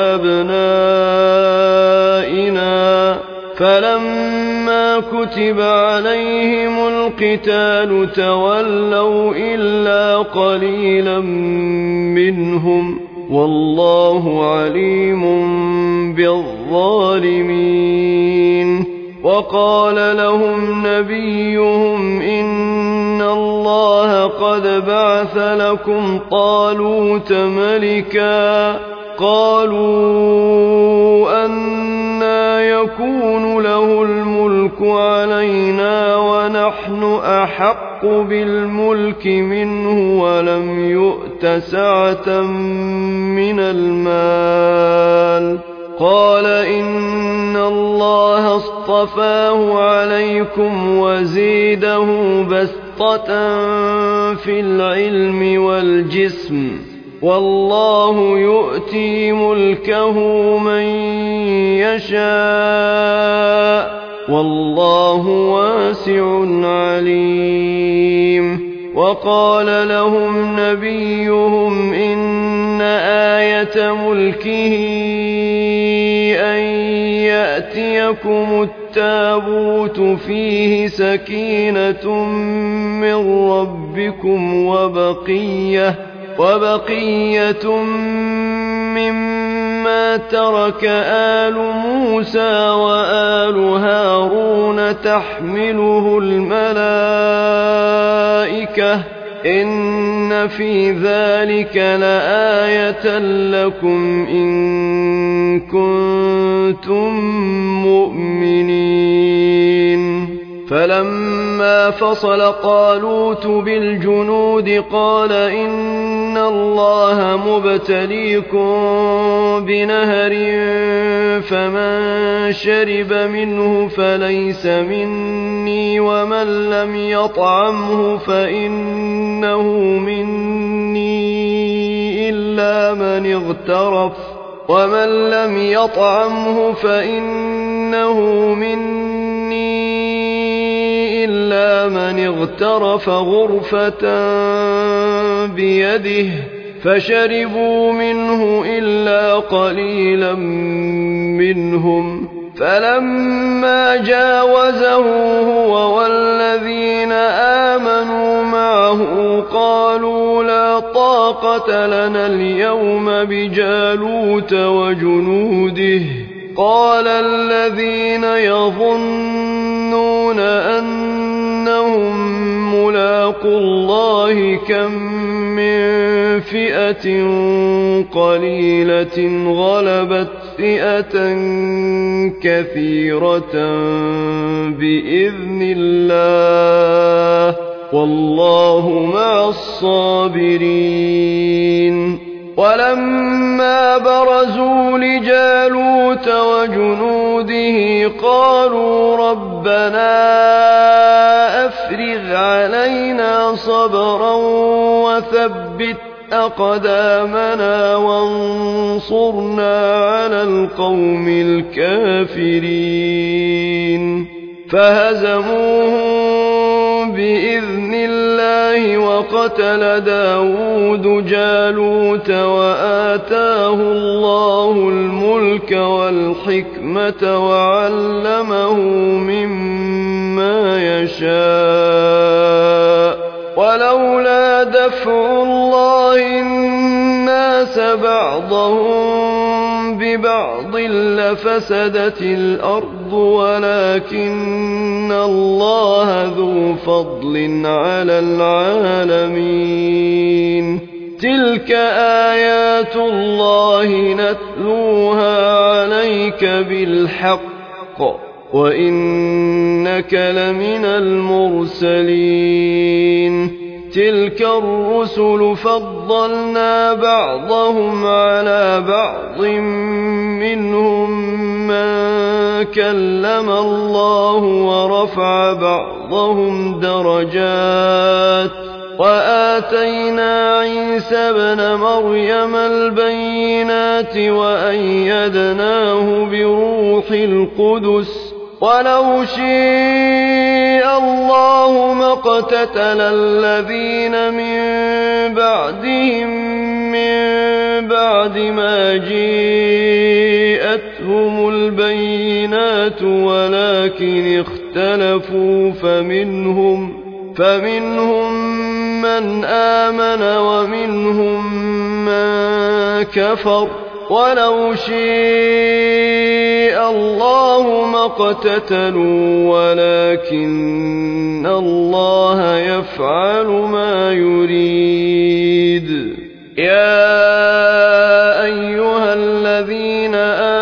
وأبنائنا فلما كتب عليهم القتال تولوا إلا قليلا منهم والله عليم بالظالمين وقال لهم نبيهم إن الله قد بعث لكم طالوت ملكا قالوا أنى يكون له الملك علينا ونحن أحق بالملك منه ولم يؤت سعة من المال قال إن الله اصطفاه عليكم وزيده بسطة في العلم والجسم والله يؤتي ملكه من يشاء والله واسع عليم وقال لهم نبيهم إن آية ملكه أن يأتيكم التابوت فيه سكينة من ربكم وبقية وبقية مما ترك آل موسى وآل هارون تحمله الملائكة إن في ذلك لآية لكم إن كنتم مؤمنين فلما فصل طالوت بالجنود قال إن الله مبتليكم بنهر فمن شرب منه فليس مني ومن لم يطعمه فإنه مني إلا من اغترف ومن لم يطعمه فإنه مني إلا من اغترف غرفة بيده فشربوا منه إلا قليلا منهم فلما جاوزه هو والذين آمنوا معه قالوا لا طاقة لنا اليوم بجالوت وجنوده قال الذين يظنون أنهم ملاقوا الله كم من فئة قليلة غلبت فئة كثيرة بإذن الله والله مع الصابرين ولما برزوا لجالوت وجنوده قالوا ربنا أفرغ علينا صبرا وثبت أقدامنا وانصرنا على القوم الكافرين فهزموهم بإذن الله الله وقتل داود جالوت وآتاه الله الملك والحكمة وعلمه مما يشاء ولولا دفع الله الناس بعضهم ببعض لفسدت الأرض ولكن الله ذو فضل على العالمين تلك آيات الله نتلوها عليك بالحق وإنك لمن المرسلين تلك الرسل فضلنا بعضهم على بعض منهم من كلم الله ورفع بعضهم درجات وآتينا عيسى ابن مريم البينات وأيدناه بروح القدس ولو شاء الله ما اقتتل الذين من بعدهم من بعد ما جاءتهم البينات ولكن اختلفوا فمنهم فمنهم من آمن ومنهم من كفر ولو شاء الله ما اقتتلوا ولكن الله يفعل ما يريد يا أيها الذين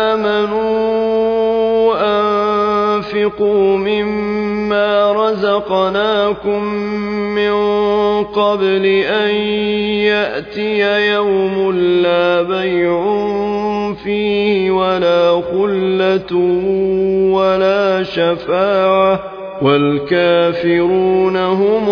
آمنوا أنفقوا مما رزقناكم من قبل أن يأتي يوم لا بيع فيه ولا خلة ولا شفاعة والكافرون هم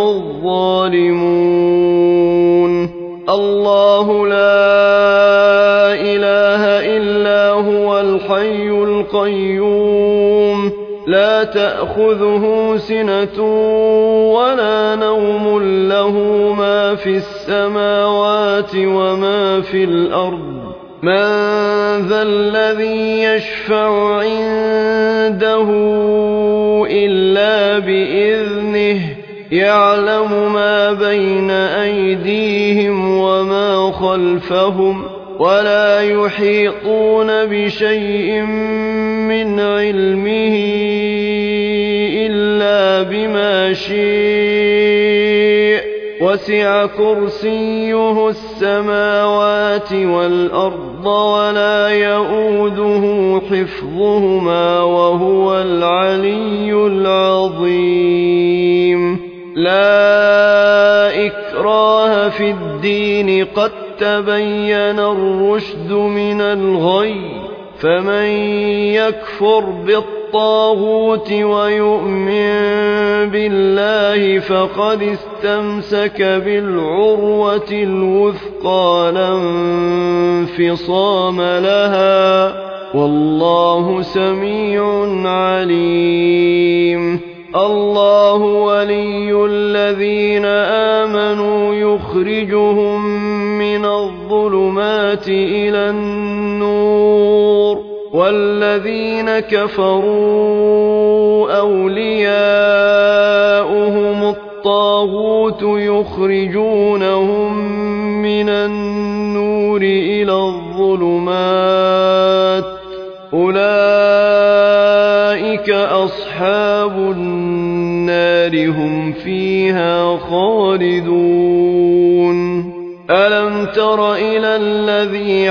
الظالمون الله لا إله إلا هو الحي القيوم لا تأخذه سنة ولا نوم له ما في السماوات وما في الأرض من ذا الذي يشفع عنده إلا بإذنه يعلم ما بين أيديهم وما خلفهم ولا يحيطون بشيء من علمه إلا بما شاء وسع كرسيه السماوات والأرض ولا يؤوده حفظهما وهو العلي العظيم لا إكراه في الدين قد تبين الرشد من الغي فمن يكفر بالطاغوت ويؤمن بالله فقد استمسك بالعروة الوثقى لا انفصام لها والله سميع عليم الله ولي الذين آمنوا يخرجهم من الظلمات إلى النور والذين كفروا أولياؤهم الطاغوت يخرجونهم من النور إلى الظلمات أولئك أصحاب النار هم فيها خالدون ألم تر إلى الذي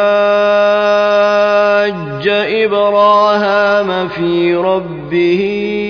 حاج إبراهام في ربه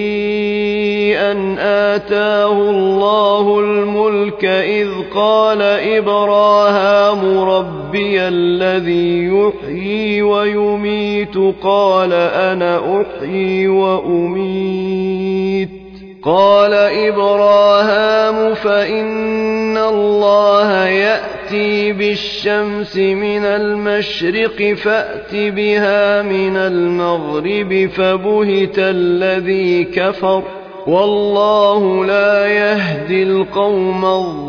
أن آتاه الله الملك إذ قال إبراهام ربي الذي يحيي ويميت قال أنا أحيي وأميت قال إبراهام فإن الله يأتي بالشمس من المشرق فأت بها من المغرب فبهت الذي كفر والله لا يهدي القوم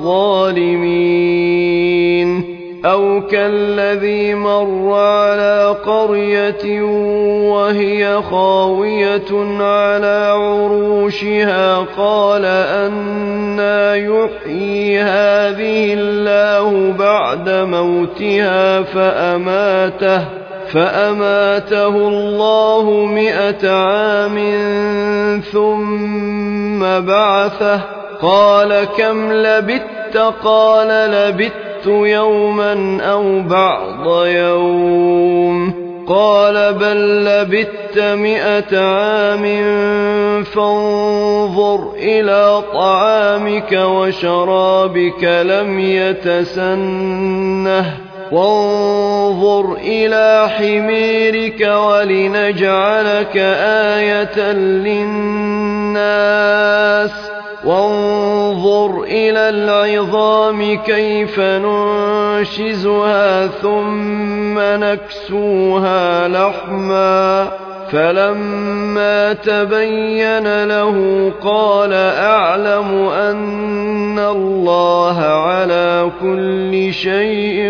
الظالمين. أو كالذي مر على قرية وهي خاوية على عروشها قال أنى يحيي هذه الله بعد موتها فأماته فأماته الله مئة عام ثم بعثه قال كم لبثت قال لبثت يوما أو بعض يوم قال بل لبثت مئة عام فانظر إلى طعامك وشرابك لم يتسنه وانظر إلى حميرك ولنجعلك آية للناس وانظر إلى العظام كيف ننشزها ثم نكسوها لحما فلما تبين له قال أعلم أن الله على كل شيء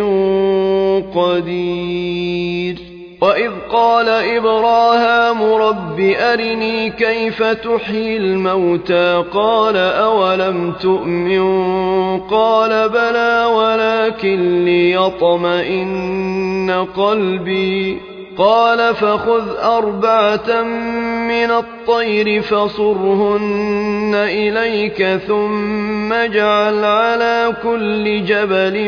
قدير. وإذ قال إبراهام رب أرني كيف تحيي الموتى قال أولم تؤمن قال بلى ولكن ليطمئن قلبي قال فخذ أربعة من الطير فصرهن إليك ثم اجعل على كل جبل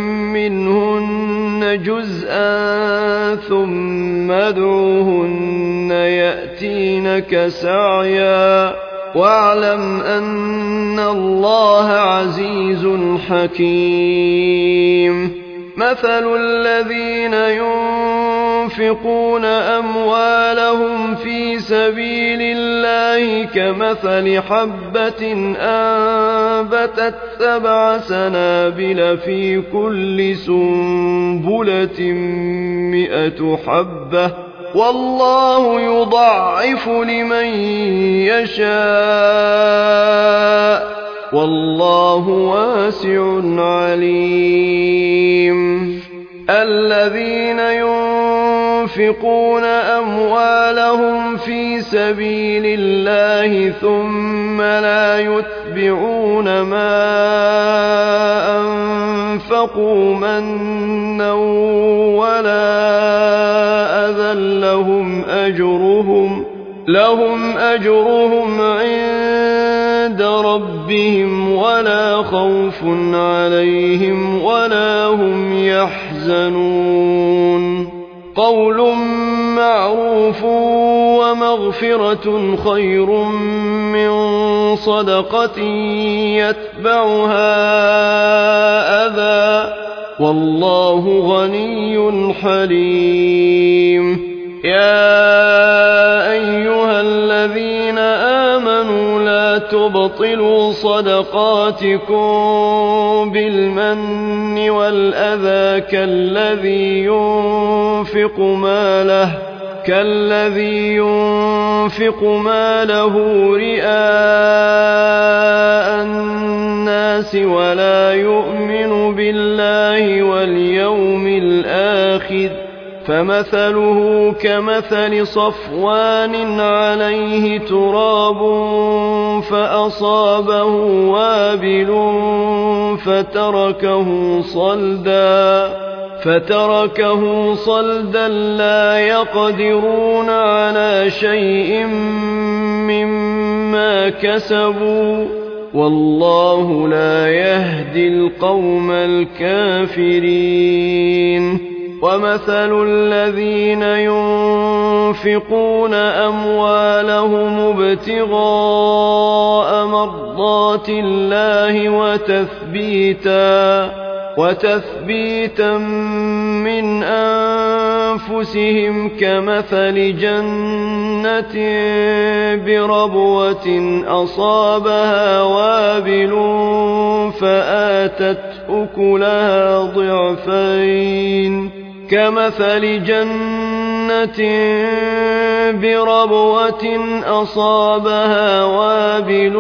منهن جزءا ثم ادعوهن يأتينك سعيا واعلم أن الله عزيز حكيم. مثل الذين ينفقون أموالهم في سبيل الله كمثل حبة أنبتت سبع سنابل في كل سنبلة مئة حبة والله يضاعف لمن يشاء والله واسع عليم. الذين ينفقون أموالهم في سبيل الله ثم لا يتبعون ما أنفقوا منا ولا أذى لهم أجرهم لهم أجرهم عند ربهم ولا خوف عليهم ولا هم يحزنون. قول معروف ومغفرة خير من صدقة يتبعها أذى والله غني حليم. يا أيها الذين آمنوا لا تبطلوا صدقاتكم بالمن والأذى كالذي ينفق ماله كالذي ينفق ماله رئاء الناس ولا يؤمن بالله واليوم الآخر فمثله كمثل صفوان عليه تراب فأصابه وابل فتركه صلدا فتركه صلدا لا يقدرون على شيء مما كسبوا والله لا يهدي القوم الكافرين. ومثل الذين ينفقون أموالهم ابتغاء مرضات الله وتثبيتا وتثبيتا من أنفسهم كمثل جنة بربوة أصابها وابل فآتت أكلها ضعفين كمثل جنة بربوة أصابها وابل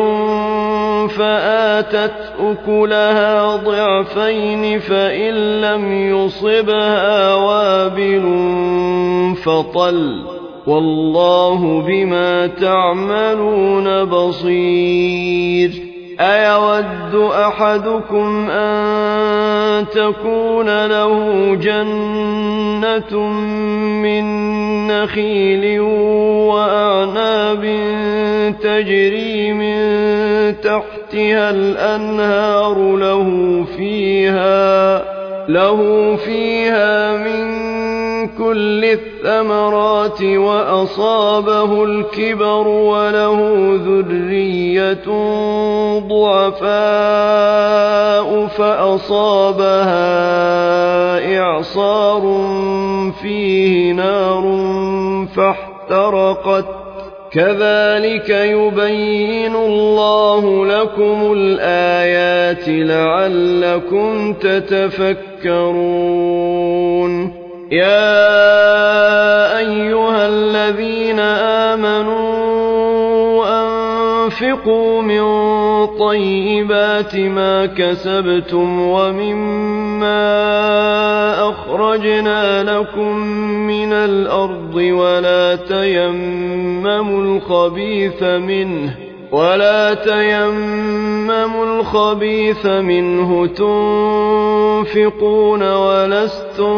فآتت أكلها ضعفين فإن لم يصبها وابل فطل والله بما تعملون بصير أيود أحدكم أن تكون له جنة من نخيل وأعناب تجري من تحتها الأنهار له فيها, له فيها من كل الثمرات وأصابه الكبر وله ذرية ضعفاء فأصابها إعصار فيه نار فاحترقت كذلك يبين الله لكم الآيات لعلكم تتفكرون يا أيها الذين آمنوا أنفقوا من طيبات ما كسبتم ومما أخرجنا لكم من الأرض ولا تيمموا الخبيث منه ولا تيمموا الخبيث منه تنفقون ولستم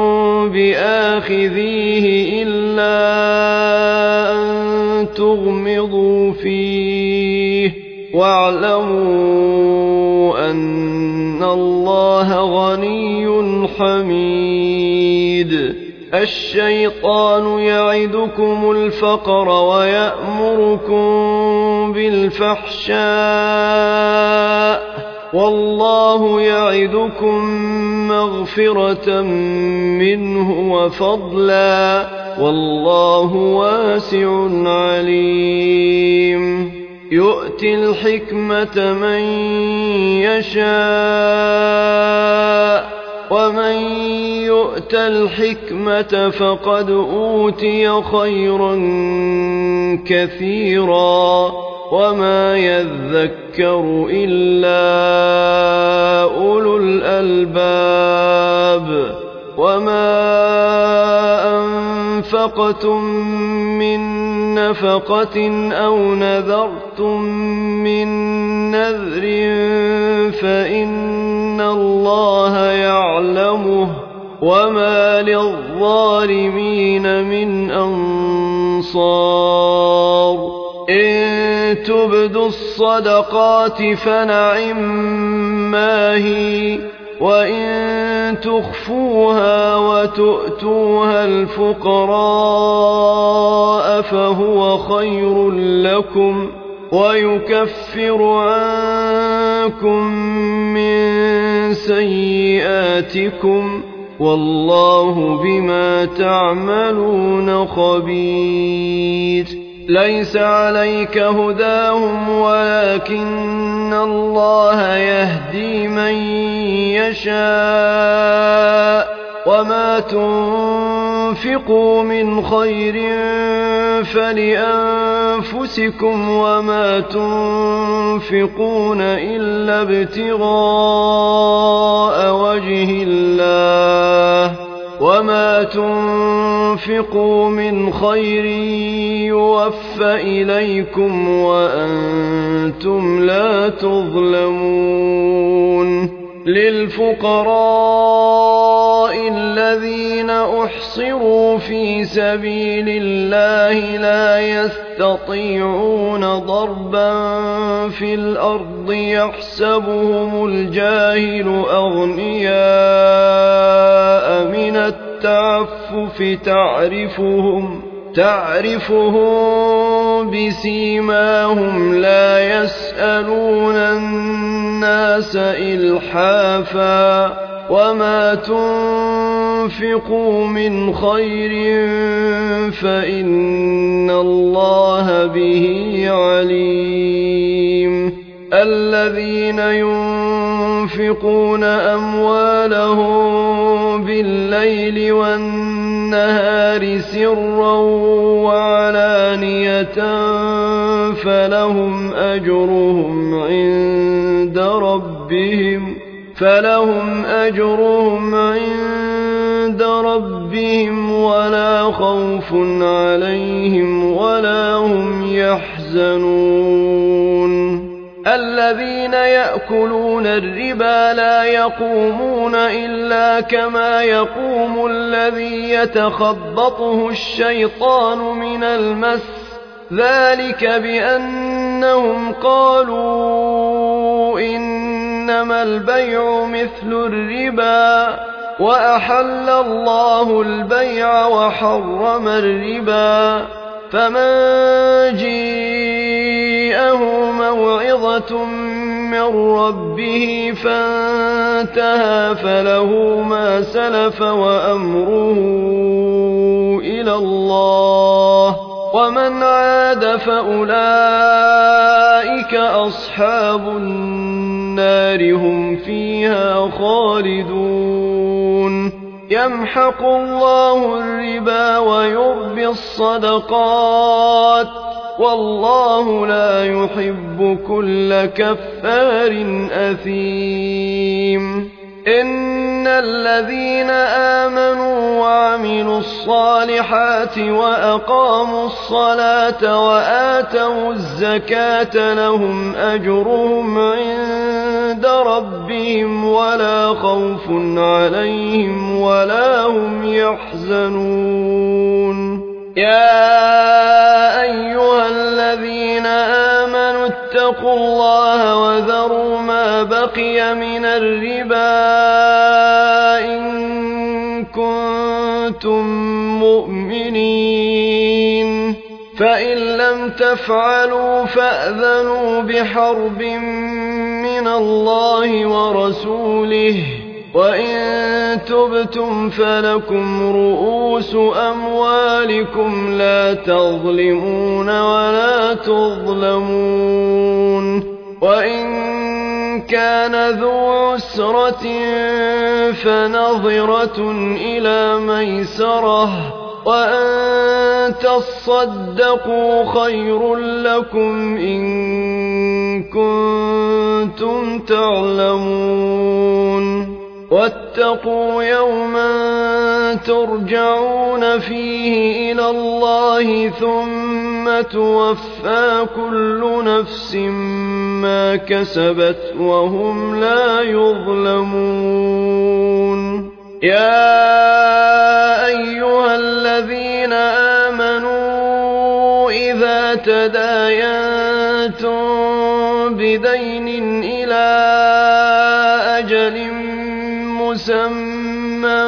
بآخذيه إلا أن تغمضوا فيه واعلموا أن الله غني حميد الشيطان يعدكم الفقر ويأمركم بالفحشاء والله يعدكم مغفرة منه وفضلا والله واسع عليم يؤتي الحكمة من يشاء ومن يؤت الحكمة فقد أوتي خيرا كثيرا وما يذكر إلا أولو الألباب وما أنفقتم من نفقة أو نذرتم من نذر فإن الله يعلمه وما للظالمين من أنصار إن تبدوا الصدقات فنعما هي وإن تخفوها وتؤتوها الفقراء فهو خير لكم ويكفر عنكم من سيئاتكم والله بما تعملون خبير ليس عليك هداهم ولكن الله يهدي من يشاء وما تنفقوا من خير فلأنفسكم وما تنفقون إلا ابتغاء وجه الله وما تنفقوا من خير يوفى إليكم وأنتم لا تظلمون للفقراء الذين أحصروا في سبيل الله لا يستطيعون ضربا في الأرض يحسبهم الجاهل أغنياء من التعفف تعرفهم تعرفهم بسيماهم لا يسألون الناس إلحافا وما تنفقوا من خير فإن الله به عليم الذين ينفقون أموالهم بالليل والنهار بالنهار سرا وعلانية فلهم أجرهم عند ربهم فلهم أجرهم عند ربهم ولا خوف عليهم ولا هم يحزنون الذين يأكلون الربا لا يقومون إلا كما يقوم الذي يتخبطه الشيطان من المس ذلك بأنهم قالوا إنما البيع مثل الربا وأحل الله البيع وحرم الربا فمن جاءه موعظة من ربه فانتهى فله ما سلف وأمره إلى الله ومن عاد فأولئك أصحاب النار هم فيها خالدون يمحق الله الربا ويربي الصدقات والله لا يحب كل كفار أثيم إن الذين آمنوا وعملوا الصالحات وأقاموا الصلاة وآتوا الزكاة لهم أجرهم عند ربهم ولا خوف عليهم ولا هم يحزنون يا أيها الذين آمنوا اتقوا الله وذروا ما بقي من الربا إن كنتم مؤمنين فإن لم تفعلوا فأذنوا بحرب من الله ورسوله وإن تبتم فلكم رؤوس أموالكم لا تظلمون ولا تظلمون وإن كان ذو عسرة فنظرة إلى ميسرة وأن تصدقوا خير لكم إن كنتم تعلمون واتقوا يوما ترجعون فيه إلى الله ثم توفى كل نفس ما كسبت وهم لا يظلمون يا أيها الذين آمنوا إذا تداينتم بدين إلى أجل مسمى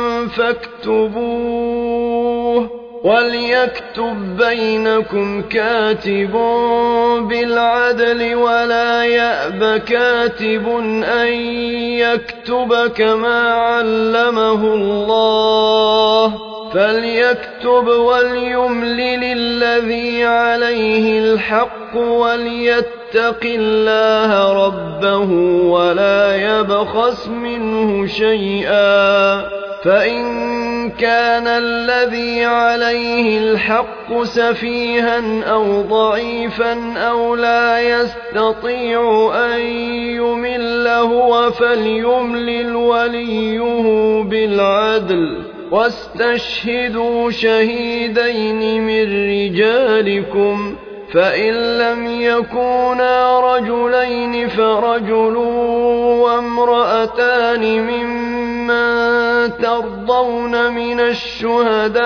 فاكتبوه وليكتب بينكم كاتب بالعدل ولا يأب كاتب أن يكتب كما علمه الله فليكتب وليملل الذي عليه الحق وليتق الله ربه ولا يبخس منه شيئا فإن كان الذي عليه الحق سفيها أو ضعيفا أو لا يستطيع أن يمل هو فليملل وليه بالعدل واستشهدوا شهيدين من رجالكم فإن لم يكونا رجلين فرجل وامرأتان ممن ترضون من الشهداء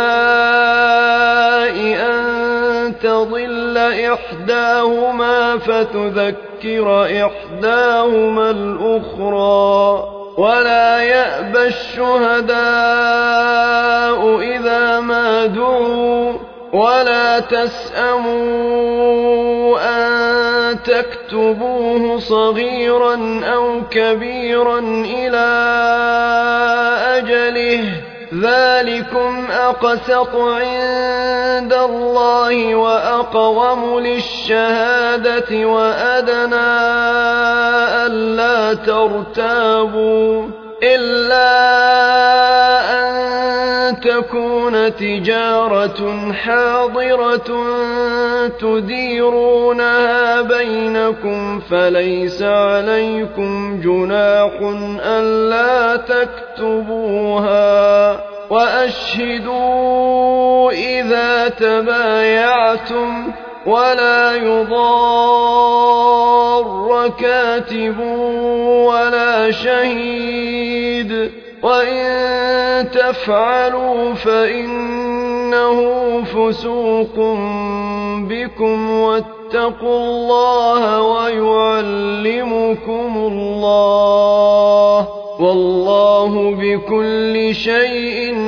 أن تضل إحداهما فتذكر إحداهما الأخرى ولا يأبى الشهداء إذا ما دعوا ولا تسأموا أن تكتبوه صغيرا أو كبيرا إلى أجله ذلكم أقسط عند الله وأقوم للشهادة وأدنى ألا ترتابوا إلا أن تكون تجارة حاضرة تديرونها بينكم فليس عليكم جناح ألا تكتبوها وأشهدوا إذا تبايعتم ولا يضار كاتب ولا شهيد وإن تفعلوا فإنه فسوق بكم واتقوا الله ويعلمكم الله والله بكل شيء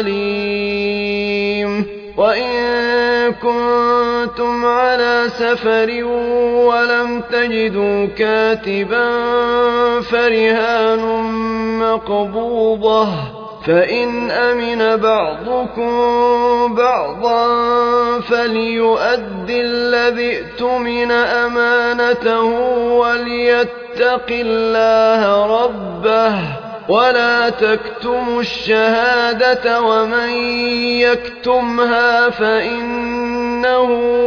عليم وإن كنتم على سفر ولم تجدوا كاتبا فرهان مقبوضة فإن أمن بعضكم بعضا فليؤد الذي اؤتمن أمانته وليتق الله ربه ولا تكتموا الشهادة ومن يكتمها فإنه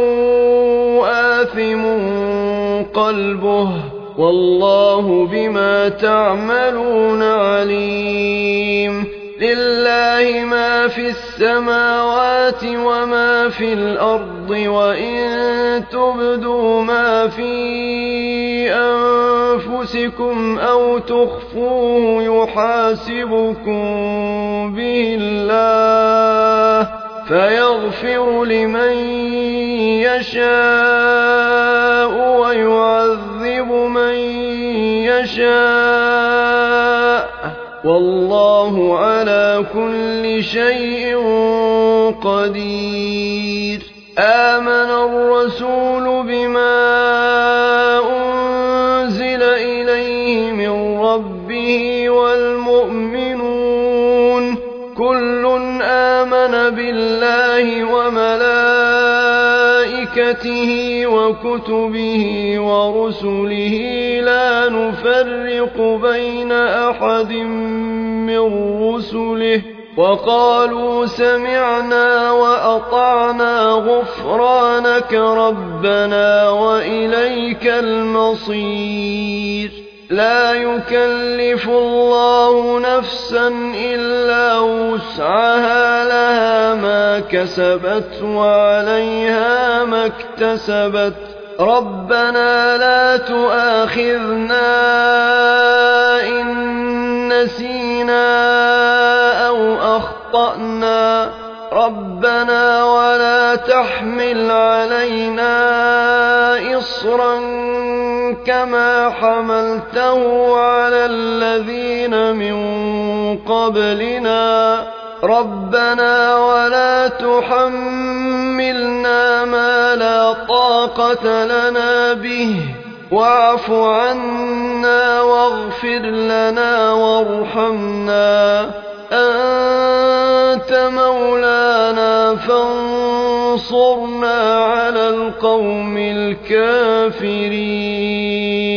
آثم قلبه والله بما تعملون عليم لله ما في السماوات وما في الأرض وإن تبدوا ما في أنفسكم أو تخفوه يحاسبكم به الله فيغفر لمن يشاء ويعذب من يشاء والله على كل شيء قدير آمن الرسول بما أنزل إليه من ربه والمؤمنون كل آمن بالله وملائكته وكتبه ورسله لا نفرق بين أحد من رسله وقالوا سمعنا وأطعنا غفرانك ربنا وإليك المصير لا يكلف الله نفسا إلا وسعها لها ما كسبت وعليها ما اكتسبت ربنا لا تؤاخذنا إن نسينا أو أخطأنا ربنا ولا تحمل علينا إصرا كما حملته على الذين من قبلنا ربنا ولا تحملنا ما لا طاقة لنا به واعف عنا واغفر لنا وارحمنا أنت مولانا فانصرنا على القوم الكافرين